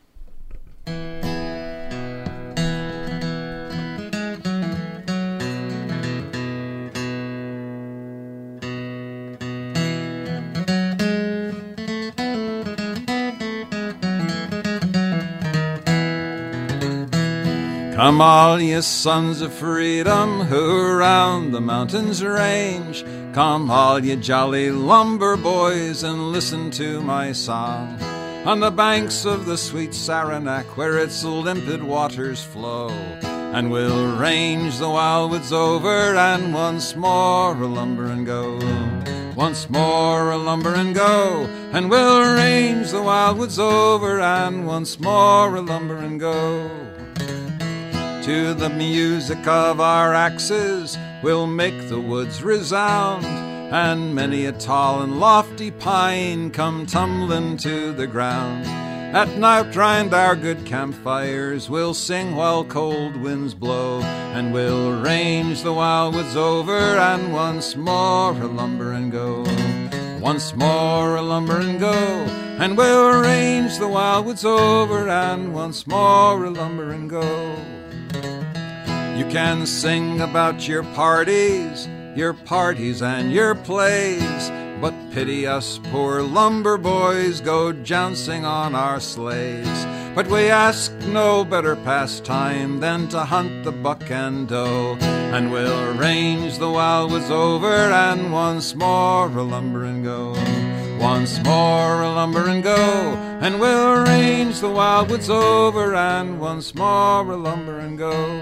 Speaker 3: Come all ye sons of freedom who around the mountains range. Come all ye jolly lumber boys and listen to my song. On the banks of the sweet Saranac where its limpid waters flow. And we'll range the wildwoods over and once more a lumber and go. Once more a lumber and go. And we'll range the wildwoods over and once more a lumber and go. To the music of our axes, we'll make the woods resound, and many a tall and lofty pine come tumbling to the ground. At night round our good campfires, we'll sing while cold winds blow, and we'll range the wildwoods over, and once more a lumber and go. Once more a lumber and go, and we'll range the wildwoods over, and once more a lumber and go. You can sing about your parties, your parties and your plays, but pity us poor lumber boys go jouncing on our sleighs. But we ask no better pastime than to hunt the buck and doe, and we'll range the wildwoods over and once more a lumber and go. Once more a lumber and go, and we'll range the wildwoods over and once more a lumber and go.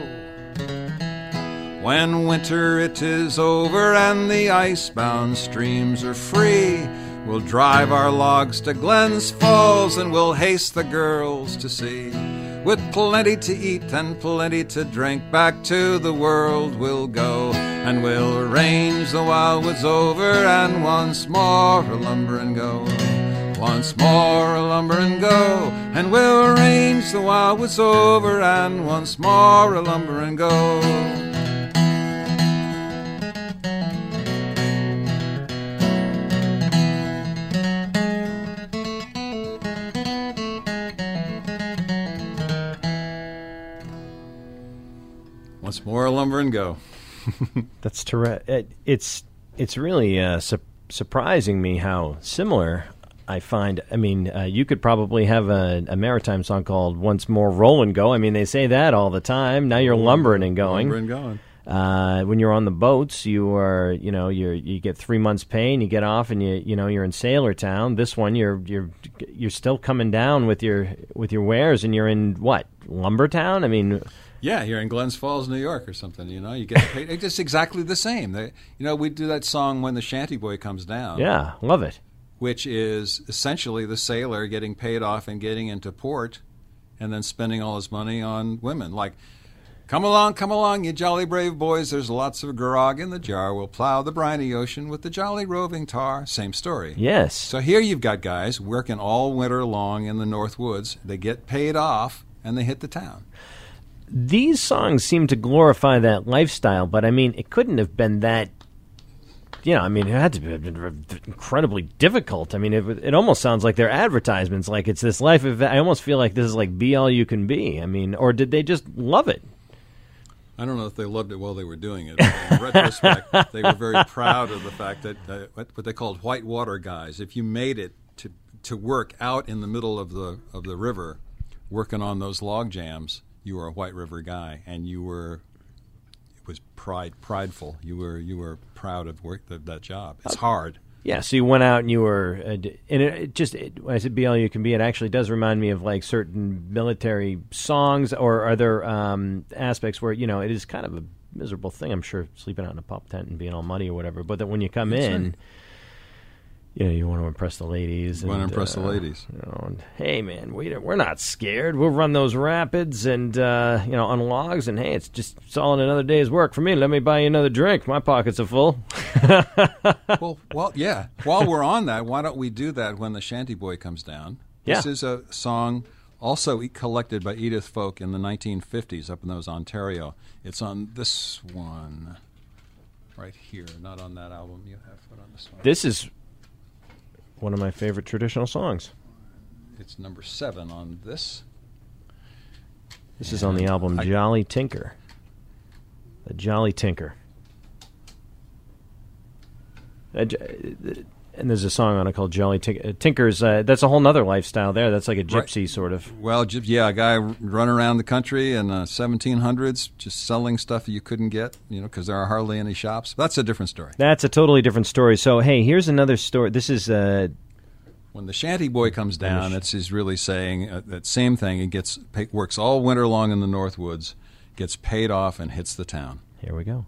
Speaker 3: When winter it is over and the ice-bound streams are free, we'll drive our logs to Glens Falls and we'll haste the girls to sea. With plenty to eat and plenty to drink, back to the world we'll go, and we'll range the wildwoods over and once more a lumber and go. Once more a lumber and go, and we'll range the wildwoods over and once more a lumber and go. Once more, lumber and go.
Speaker 2: That's terrific. It, it's it's really uh, su- surprising me how similar I find. I mean, uh, you could probably have a, a maritime song called "Once More Roll and Go." I mean, they say that all the time. Now you're lumbering and going.
Speaker 3: Lumbering and going.
Speaker 2: Uh, when you're on the boats, you are, you know, you you get three months' pay, and you get off, and you you know you're in Sailor Town. This one, you're you're you're still coming down with your with your wares, and you're in what, Lumbertown? I mean,
Speaker 3: yeah, you're in Glens Falls, New York, or something. You know, you get paid. It's just exactly the same. They, you know, we do that song When the Shanty Boy Comes Down.
Speaker 2: Yeah, love it.
Speaker 3: Which is essentially the sailor getting paid off and getting into port, and then spending all his money on women, like. Come along, come along, you jolly brave boys. There's lots of grog in the jar. We'll plow the briny ocean with the jolly roving tar. Same story.
Speaker 2: Yes.
Speaker 3: So here you've got guys working all winter long in the North Woods. They get paid off, and they hit the town.
Speaker 2: These songs seem to glorify that lifestyle, but, I mean, it couldn't have been that, you know, I mean, it had to be incredibly difficult. I mean, it, it almost sounds like they're advertisements, like it's this life event. I almost feel like this is like Be All You Can Be. I mean, or did they just love it?
Speaker 3: I don't know if they loved it while they were doing it. But in retrospect, they were very proud of the fact that uh, what, what they called whitewater guys. If you made it to to work out in the middle of the of the river, working on those log jams, you were a White River guy, and you were it was pride prideful. You were you were proud of work that, that job. It's hard.
Speaker 2: Yeah, so you went out and you were, uh, and it, it just, it, when I said Be All You Can Be, it actually does remind me of like certain military songs, or are there um, aspects where, you know, it is kind of a miserable thing, I'm sure, sleeping out in a pup tent and being all muddy or whatever, but that when you come
Speaker 3: That's
Speaker 2: in,
Speaker 3: right.
Speaker 2: you know, you want to impress the ladies.
Speaker 3: You want to
Speaker 2: and,
Speaker 3: impress
Speaker 2: uh,
Speaker 3: the ladies.
Speaker 2: You know, and, hey, man, we don't, we're not scared. We'll run those rapids and, uh, you know, on logs, and hey, it's just it's all in another day's work for me. Let me buy you another drink. My pockets are full.
Speaker 3: well, well, yeah. While we're on that, why don't we do that when the Shanty Boy comes down?
Speaker 2: Yeah.
Speaker 3: This is a song also e- collected by Edith Folk in the nineteen fifties up in those Ontario. It's on this one right here, not on that album you have, but on this one.
Speaker 2: This is one of my favorite traditional songs.
Speaker 3: It's number seven on this.
Speaker 2: This is on the album
Speaker 3: I,
Speaker 2: Jolly Tinker. The Jolly Tinker. Uh, and there's a song on it called Jolly Tinker. Tinker's, uh, that's a whole nother lifestyle there. That's like a gypsy
Speaker 3: right.
Speaker 2: sort of.
Speaker 3: Well, yeah, a guy run around the country in the seventeen hundreds just selling stuff you couldn't get, you know, because there are hardly any shops. That's a different story.
Speaker 2: That's a totally different story. So, hey, here's another story. This is... Uh,
Speaker 3: when the Shanty Boy comes down, it's he's really saying uh, that same thing. He gets pay, works all winter long in the North Woods, gets paid off, and hits the town.
Speaker 2: Here we go.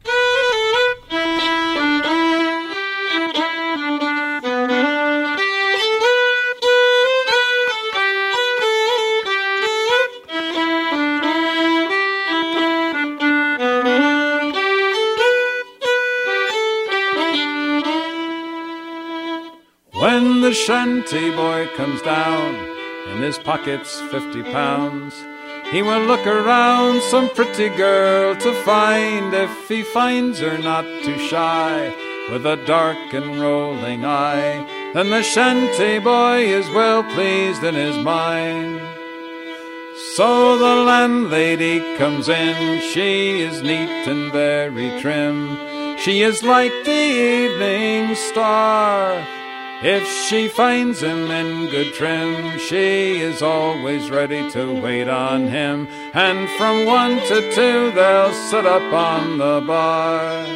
Speaker 1: When the Shanty Boy comes down, in his pockets fifty pounds, he will look around some pretty girl to find, if he finds her not too shy, with a dark and rolling eye, then the Shanty Boy is well pleased in his mind. So the landlady comes in, she is neat and very trim, she is like the evening star. If she finds him in good trim, she is always ready to wait on him, and from one to two they'll sit up on the bar.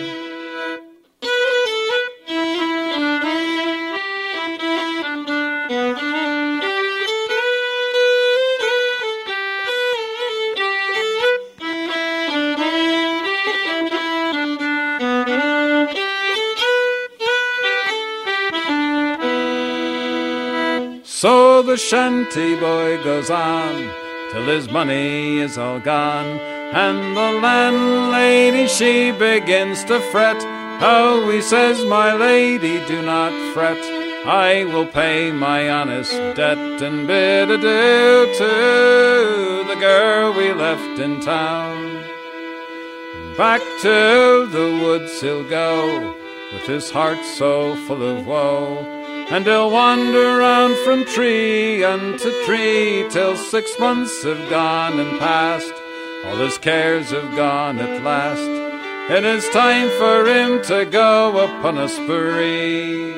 Speaker 1: So the Shanty Boy goes on till his money is all gone, and the landlady she begins to fret. Oh, he says, my lady, do not fret, I will pay my honest debt, and bid adieu to the girl we left in town. Back to the woods he'll go, with his heart so full of woe, and he'll wander round from tree unto tree, till six months have gone and passed, all his cares have gone at last. It is time for him to go upon a spree.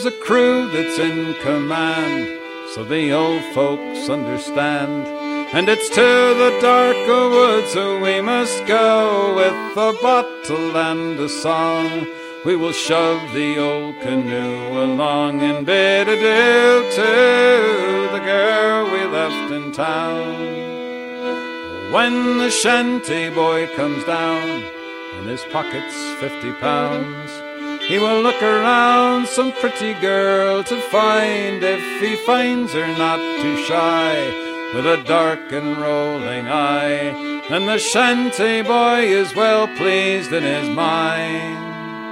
Speaker 1: there's a crew that's in command, so the old folks understand. And it's to the darker woods that we must go, with a bottle and a song. We will shove the old canoe along and bid adieu to the girl we left in town. When the shanty boy comes down, in his pocket's fifty pounds, he will look around some pretty girl to find. If he finds her not too shy, with a dark and rolling eye, then the shanty boy is well pleased in his mind.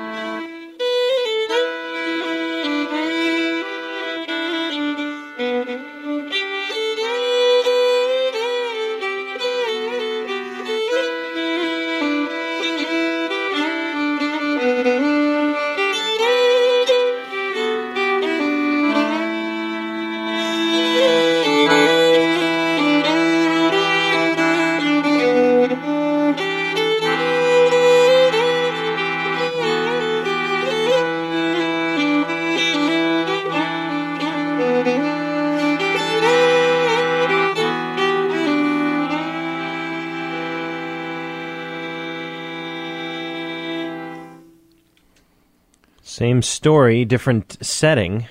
Speaker 2: Same story, different setting.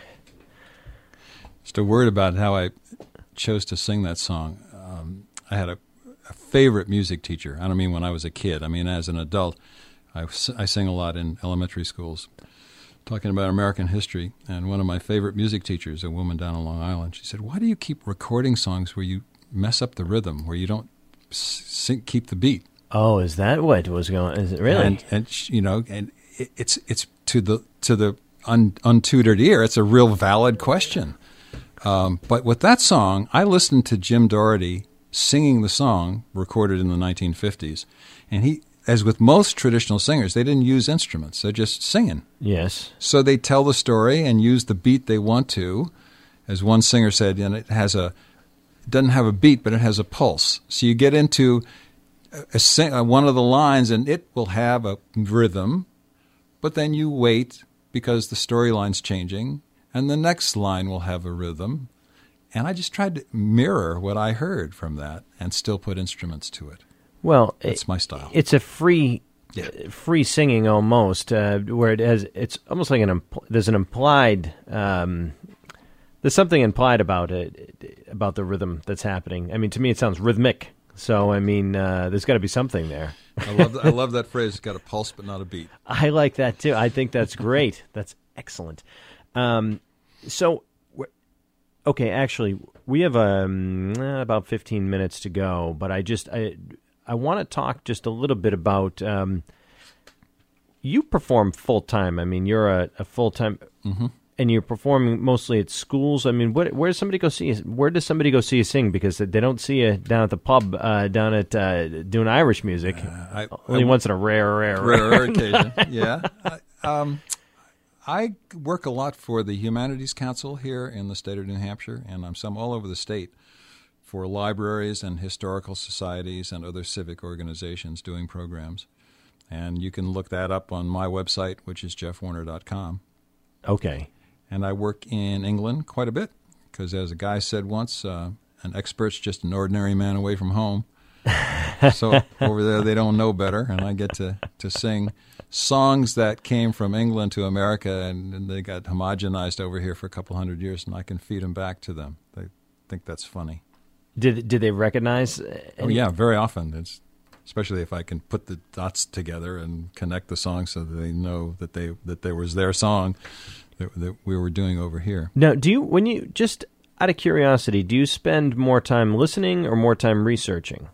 Speaker 3: Just a word about how I chose to sing that song. Um, I had a, a favorite music teacher. I don't mean when I was a kid. I mean as an adult. I, I sang a lot in elementary schools, talking about American history. And one of my favorite music teachers, a woman down on Long Island, she said, "Why do you keep recording songs where you mess up the rhythm, where you don't sing, keep the beat?"
Speaker 2: Oh, is that what was going? Is it really?
Speaker 3: And, and you know, and it, it's it's to the to the un, untutored ear, it's a real valid question. Um, but with that song, I listened to Jim Doherty singing the song, recorded in the nineteen fifties, and he, as with most traditional singers, they didn't use instruments; they're just singing.
Speaker 2: Yes.
Speaker 3: So they tell the story and use the beat they want to, as one singer said, and it has a it doesn't have a beat, but it has a pulse. So you get into a, a, one of the lines, and it will have a rhythm. But then you wait because the storyline's changing, and the next line will have a rhythm. And I just tried to mirror what I heard from that and still put instruments to it.
Speaker 2: Well,
Speaker 3: it's
Speaker 2: it,
Speaker 3: my style.
Speaker 2: It's a free,
Speaker 3: yeah.
Speaker 2: free singing almost, uh, where it has. It's almost like an impl- there's an implied. Um, there's something implied about it, about the rhythm that's happening. I mean, to me, it sounds rhythmic. So, I mean, uh, there's got to be something there.
Speaker 3: I love I love that phrase. It's got a pulse, but not a beat.
Speaker 2: I like that too. I think that's great. That's excellent. Um, so, okay, actually, we have um, about fifteen minutes to go, but I just I I want to talk just a little bit about. Um, you perform full time. I mean, you're a, a full time.
Speaker 3: Mm-hmm.
Speaker 2: And you're performing mostly at schools. I mean, what, where does somebody go see you? Where does somebody go see you sing? Because they don't see you down at the pub, uh, down at uh, doing Irish music. Uh, I, Only I, once in a rare, rare,
Speaker 3: rare, rare occasion. Yeah, I, um, I work a lot for the Humanities Council here in the state of New Hampshire, and I'm some all over the state for libraries and historical societies and other civic organizations doing programs. And you can look that up on my website, which is jeff warner dot com.
Speaker 2: Okay.
Speaker 3: And I work in England quite a bit because, as a guy said once, uh, an expert's just an ordinary man away from home. So over there they don't know better, and I get to, to sing songs that came from England to America, and, and they got homogenized over here for a couple hundred years, and I can feed them back to them. They think that's funny.
Speaker 2: Did did they recognize? Any-
Speaker 3: oh, yeah, very often. It's, especially if I can put the dots together and connect the songs so that they know that they that there was their song that, that we were doing over here.
Speaker 2: Now, do you, when you, just out of curiosity, do you spend more time listening or more time researching?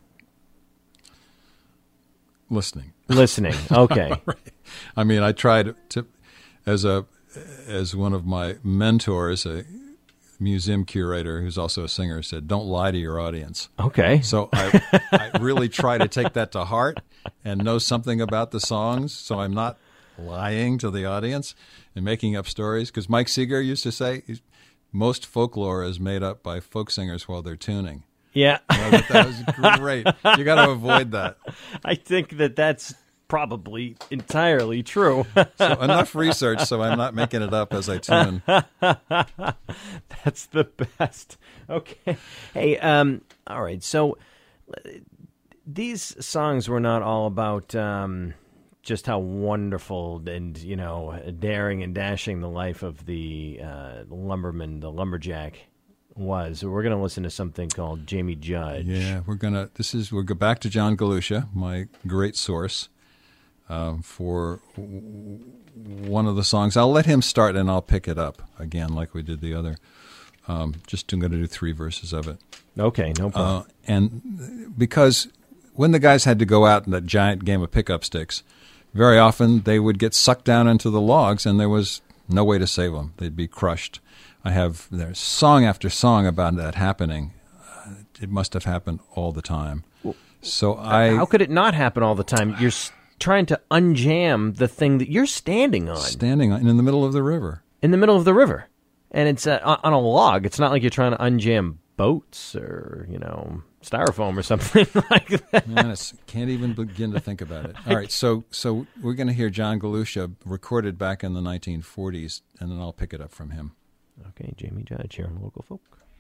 Speaker 3: Listening.
Speaker 2: Listening, okay.
Speaker 3: Right. I mean, I tried to, as a, as one of my mentors, a museum curator who's also a singer, said, "Don't lie to your audience."
Speaker 2: Okay.
Speaker 3: So I, I really try to take that to heart and know something about the songs, so I'm not lying to the audience and making up stories. Because Mike Seeger used to say, most folklore is made up by folk singers while they're tuning.
Speaker 2: Yeah.
Speaker 3: You know, that, that was great. You got to avoid that.
Speaker 2: I think that that's probably entirely true.
Speaker 3: So enough research so I'm not making it up as I tune.
Speaker 2: That's the best. Okay. Hey, um, all right. So these songs were not all about um, just how wonderful and, you know, daring and dashing the life of the uh, lumberman, the lumberjack was. We're going to listen to something called Jamie Judge.
Speaker 3: Yeah, we're going to, this is, we'll go back to John Galusha, my great source, um, for w- one of the songs. I'll let him start and I'll pick it up again like we did the other. Um, just I'm going to do three verses of it.
Speaker 2: Okay, no problem.
Speaker 3: Uh, and because when the guys had to go out in that giant game of pickup sticks, very often they would get sucked down into the logs and there was no way to save them. They'd be crushed. I have there's song after song about that happening. Uh, it must have happened all the time. So I
Speaker 2: How could it not happen all the time? You're s- trying to unjam the thing that you're standing on.
Speaker 3: Standing on, in the middle of the river.
Speaker 2: In the middle of the river. And it's uh, on a log. It's not like you're trying to unjam boats or, you know, styrofoam or something like that.
Speaker 3: Man, I can't even begin to think about it. All right, so so we're going to hear John Galusha recorded back in the nineteen forties, and then I'll pick it up from him.
Speaker 2: Okay, Jamie Judge here on Local Folk.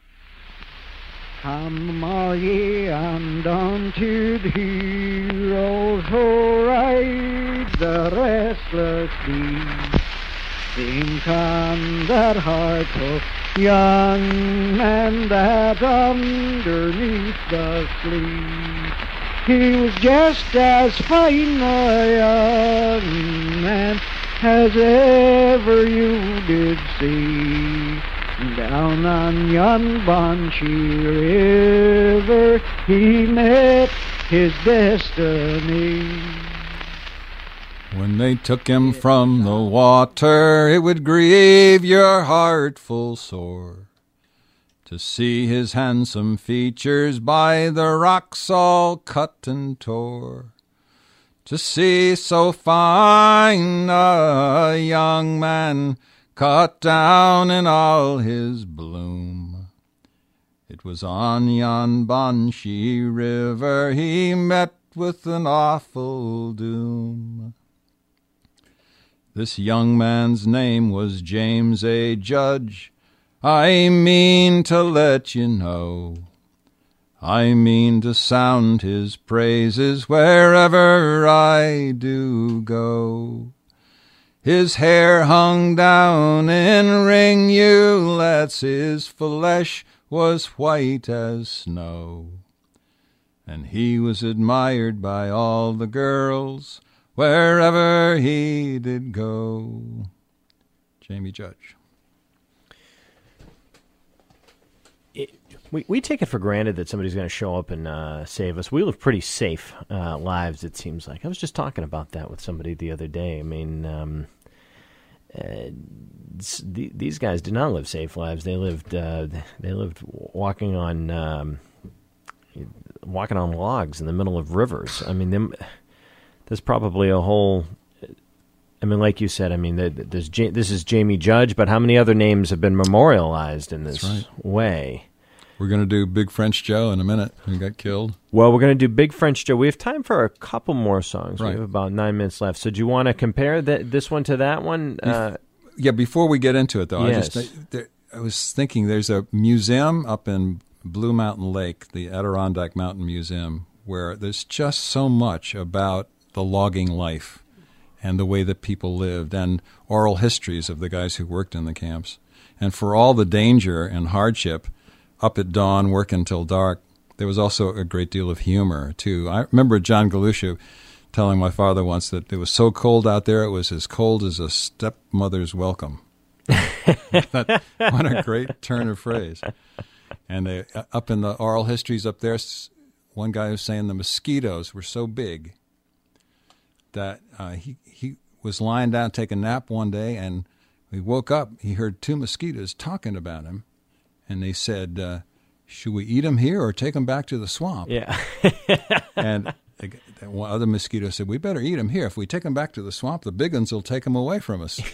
Speaker 4: Come all ye and unto the heroes who ride the restless deep. Think on that heart of young man that underneath the sleep. He was just as fine a young man as ever you did see. Down on yon Banshee River he met his destiny.
Speaker 3: When they took him from the water, it would grieve your heart full sore to see his handsome features by the rocks all cut and tore. To see so fine a young man cut down in all his bloom. It was on yon Banshee River he met with an awful doom. This young man's name was James A. Judge. I mean to let you know. I mean to sound his praises wherever I do go. His hair hung down in ringlets, his flesh was white as snow. And he was admired by all the girls wherever he did go. Jamie Judge.
Speaker 2: It, we we take it for granted that somebody's going to show up and uh, save us. We live pretty safe uh, lives, it seems like. I was just talking about that with somebody the other day. I mean, um, uh, th- these guys did not live safe lives. They lived uh, they lived walking on um, walking on logs in the middle of rivers. I mean, them. There's probably a whole, I mean, like you said, I mean, there's this is Jamie Judge, but how many other names have been memorialized in this
Speaker 3: right.
Speaker 2: way?
Speaker 3: We're going to do Big French Joe in a minute, who got killed.
Speaker 2: Well, we're going to do Big French Joe. We have time for a couple more songs.
Speaker 3: Right.
Speaker 2: We have about nine minutes left. So do you want to compare that, this one to that one? Uh,
Speaker 3: yeah, before we get into it, though,
Speaker 2: yes.
Speaker 3: I just there, I was thinking there's a museum up in Blue Mountain Lake, the Adirondack Mountain Museum, where there's just so much about the logging life and the way that people lived and oral histories of the guys who worked in the camps. And for all the danger and hardship, up at dawn, working till dark, there was also a great deal of humor, too. I remember John Galusha telling my father once that it was so cold out there, it was as cold as a stepmother's welcome. that, what a great turn of phrase. And they, up in the oral histories up there, one guy was saying the mosquitoes were so big that uh, he, he was lying down to take a nap one day, and he woke up, he heard two mosquitoes talking about him, and they said, uh, should we eat them here or take them back to the swamp?
Speaker 2: Yeah.
Speaker 3: And one other mosquito said, we better eat them here. If we take them back to the swamp, the big ones will take them away from us.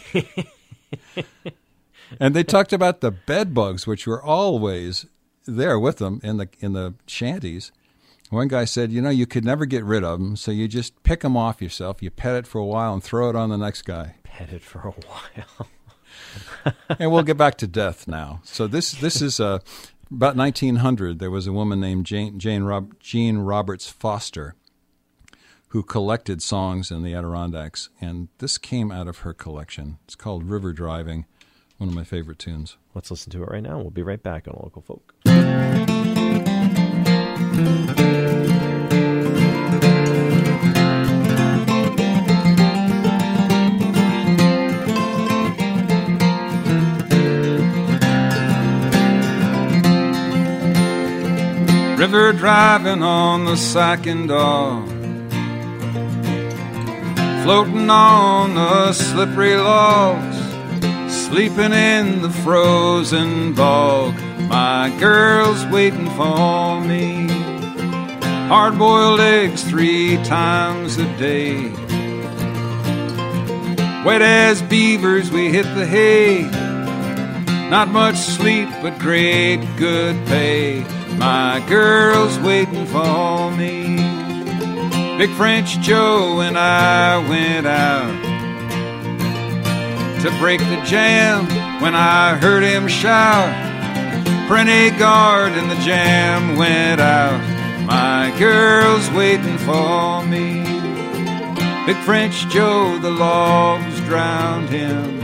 Speaker 3: And they talked about the bed bugs, which were always there with them in the in the shanties. One guy said, you know, you could never get rid of them, so you just pick them off yourself, you pet it for a while, and throw it on the next guy.
Speaker 2: Pet it for a while.
Speaker 3: And we'll get back to death now. So this this is uh, about nineteen hundred. There was a woman named Jane Jane Rob, Jean Roberts Foster who collected songs in the Adirondacks, and this came out of her collection. It's called River Driving, one of my favorite tunes.
Speaker 2: Let's listen to it right now. We'll be right back on Local Folk.
Speaker 1: River driving on the Sackendall, floating on the slippery logs, sleeping in the frozen bog. My girl's waiting for me. Hard-boiled eggs three times a day. Wet as beavers we hit the hay. Not much sleep but great good pay. My girl's waiting for me. Big French Joe and I went out to break the jam when I heard him shout, "Prenez garde," and the jam went out. My girl's waiting for me. Big French Joe, the logs drowned him.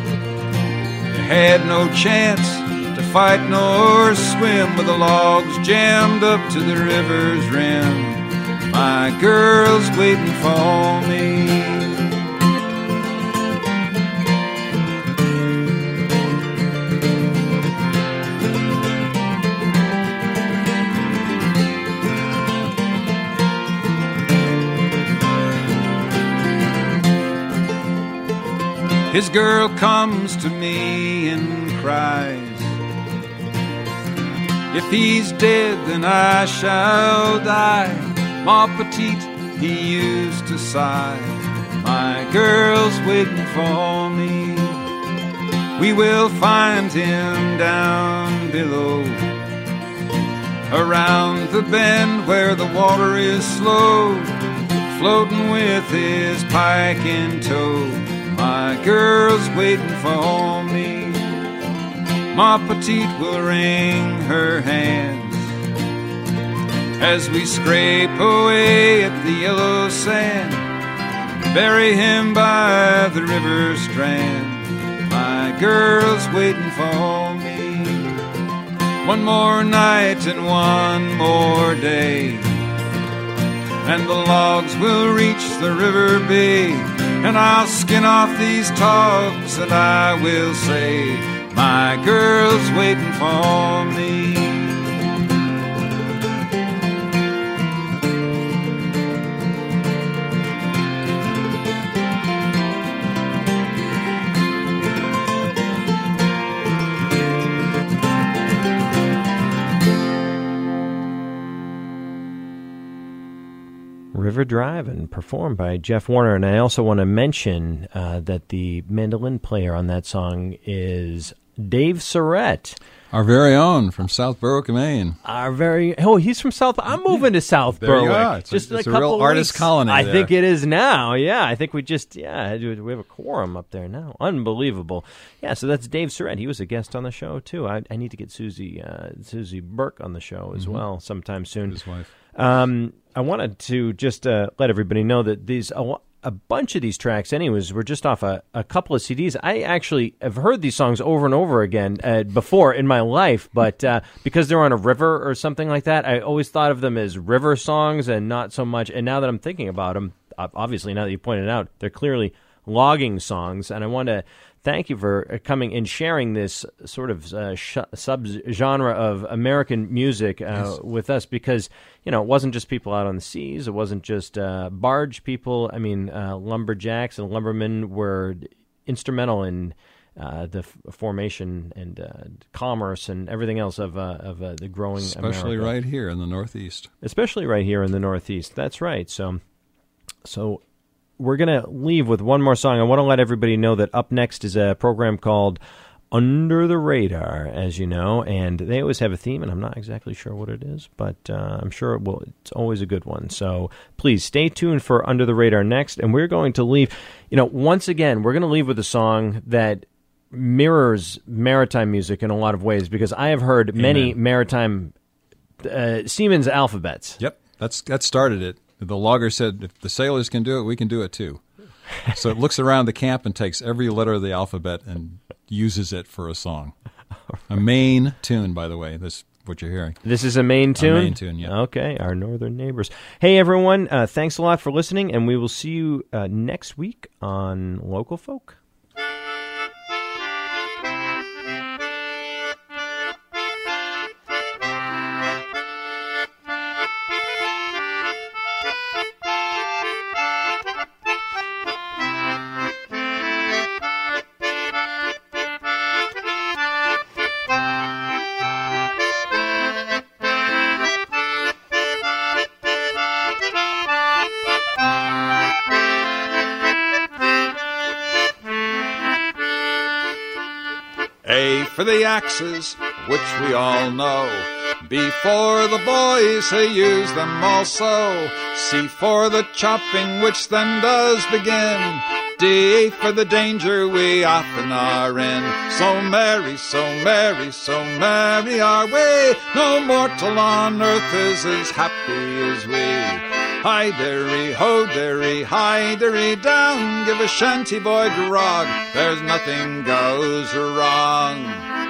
Speaker 1: Had no chance to fight nor swim with the logs jammed up to the river's rim. My girl's waiting for me. His girl comes to me and cries, "If he's dead, then I shall die." Ma petite, he used to sigh. My girl's waiting for me. We will find him down below, around the bend where the water is slow, floating with his pike in tow. My girl's waiting for me. Ma petite will wring her hands as we scrape away at the yellow sand, bury him by the river strand. My girl's waiting for me. One more night and one more day, and the logs will reach the river bay, and I'll skin off these togs and I will say, my girl's waiting for me.
Speaker 2: River Drivin', performed by Jeff Warner. And I also want to mention uh, that the mandolin player on that song is Dave Surrett.
Speaker 3: Our very own from South Berwick, Maine.
Speaker 2: Our very, oh, he's from South, I'm moving to South
Speaker 3: There
Speaker 2: Berwick.
Speaker 3: you are. It's
Speaker 2: just
Speaker 3: a, it's
Speaker 2: a
Speaker 3: a
Speaker 2: couple
Speaker 3: real artist
Speaker 2: weeks.
Speaker 3: colony
Speaker 2: I
Speaker 3: there.
Speaker 2: think it is now, yeah. I think we just, yeah, we have a quorum up there now. Unbelievable. Yeah, so that's Dave Surrett. He was a guest on the show, too. I, I need to get Susie uh, Susie Burke on the show as mm-hmm. well sometime soon.
Speaker 3: His wife.
Speaker 2: Um, I wanted to just uh, let everybody know that these a, a bunch of these tracks, anyways, were just off a, a couple of C Ds. I actually have heard these songs over and over again uh, before in my life, but uh, because they're on a river or something like that, I always thought of them as river songs and not so much. And now that I'm thinking about them, obviously, now that you pointed out, they're clearly logging songs, and I want to thank you for coming and sharing this sort of uh, sh- sub-genre of American music uh, yes. with us, because, you know, it wasn't just people out on the seas. It wasn't just uh, barge people. I mean, uh, lumberjacks and lumbermen were instrumental in uh, the f- formation and uh, commerce and everything else of uh, of uh, the growing
Speaker 3: Especially
Speaker 2: America.
Speaker 3: right here in the Northeast.
Speaker 2: Especially right here in the Northeast. That's right. So, so... We're going to leave with one more song. I want to let everybody know that up next is a program called Under the Radar, as you know, and they always have a theme, and I'm not exactly sure what it is, but uh, I'm sure it will, it's always a good one. So please stay tuned for Under the Radar next, and we're going to leave, you know, once again, we're going to leave with a song that mirrors maritime music in a lot of ways, because I have heard
Speaker 3: Amen.
Speaker 2: many maritime uh, Siemens alphabets.
Speaker 3: Yep, that's that started it. The logger said, if the sailors can do it, we can do it too. So it looks around the camp and takes every letter of the alphabet and uses it for a song. A main tune, by the way. This what you're hearing.
Speaker 2: This is a main tune?
Speaker 3: A main tune, yeah.
Speaker 2: Okay, our northern neighbors. Hey, everyone, uh, thanks a lot for listening, and we will see you uh, next week on Local Folk.
Speaker 1: A for the axes, which we all know. B for the boys who use them also. C for the chopping, which then does begin. D for the danger we often are in. So merry, so merry, so merry are we. No mortal on earth is as happy as we. Hi-derry, ho-derry, hi-derry down. Give a shanty boy grog, there's nothing goes wrong.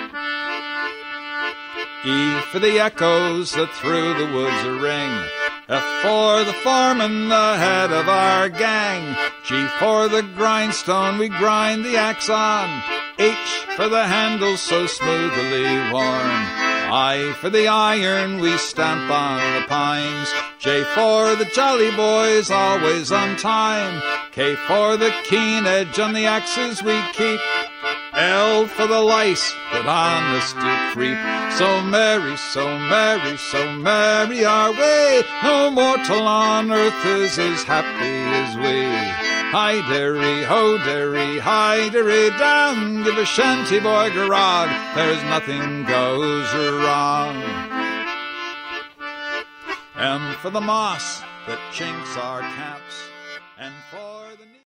Speaker 1: E for the echoes that through the woods ring. F for the foreman, the head of our gang. G for the grindstone we grind the axe on. H for the handle so smoothly worn. I for the iron we stamp on the pines. J for the jolly boys always on time. K for the keen edge on the axes we keep. L for the lice that on us do creep. So merry, so merry, so merry are we. No mortal on earth is as happy as we. Hi-derry, ho-derry, hi-derry down. Give a shanty boy grog, there's nothing goes wrong. M for the moss that chinks our camps. And for the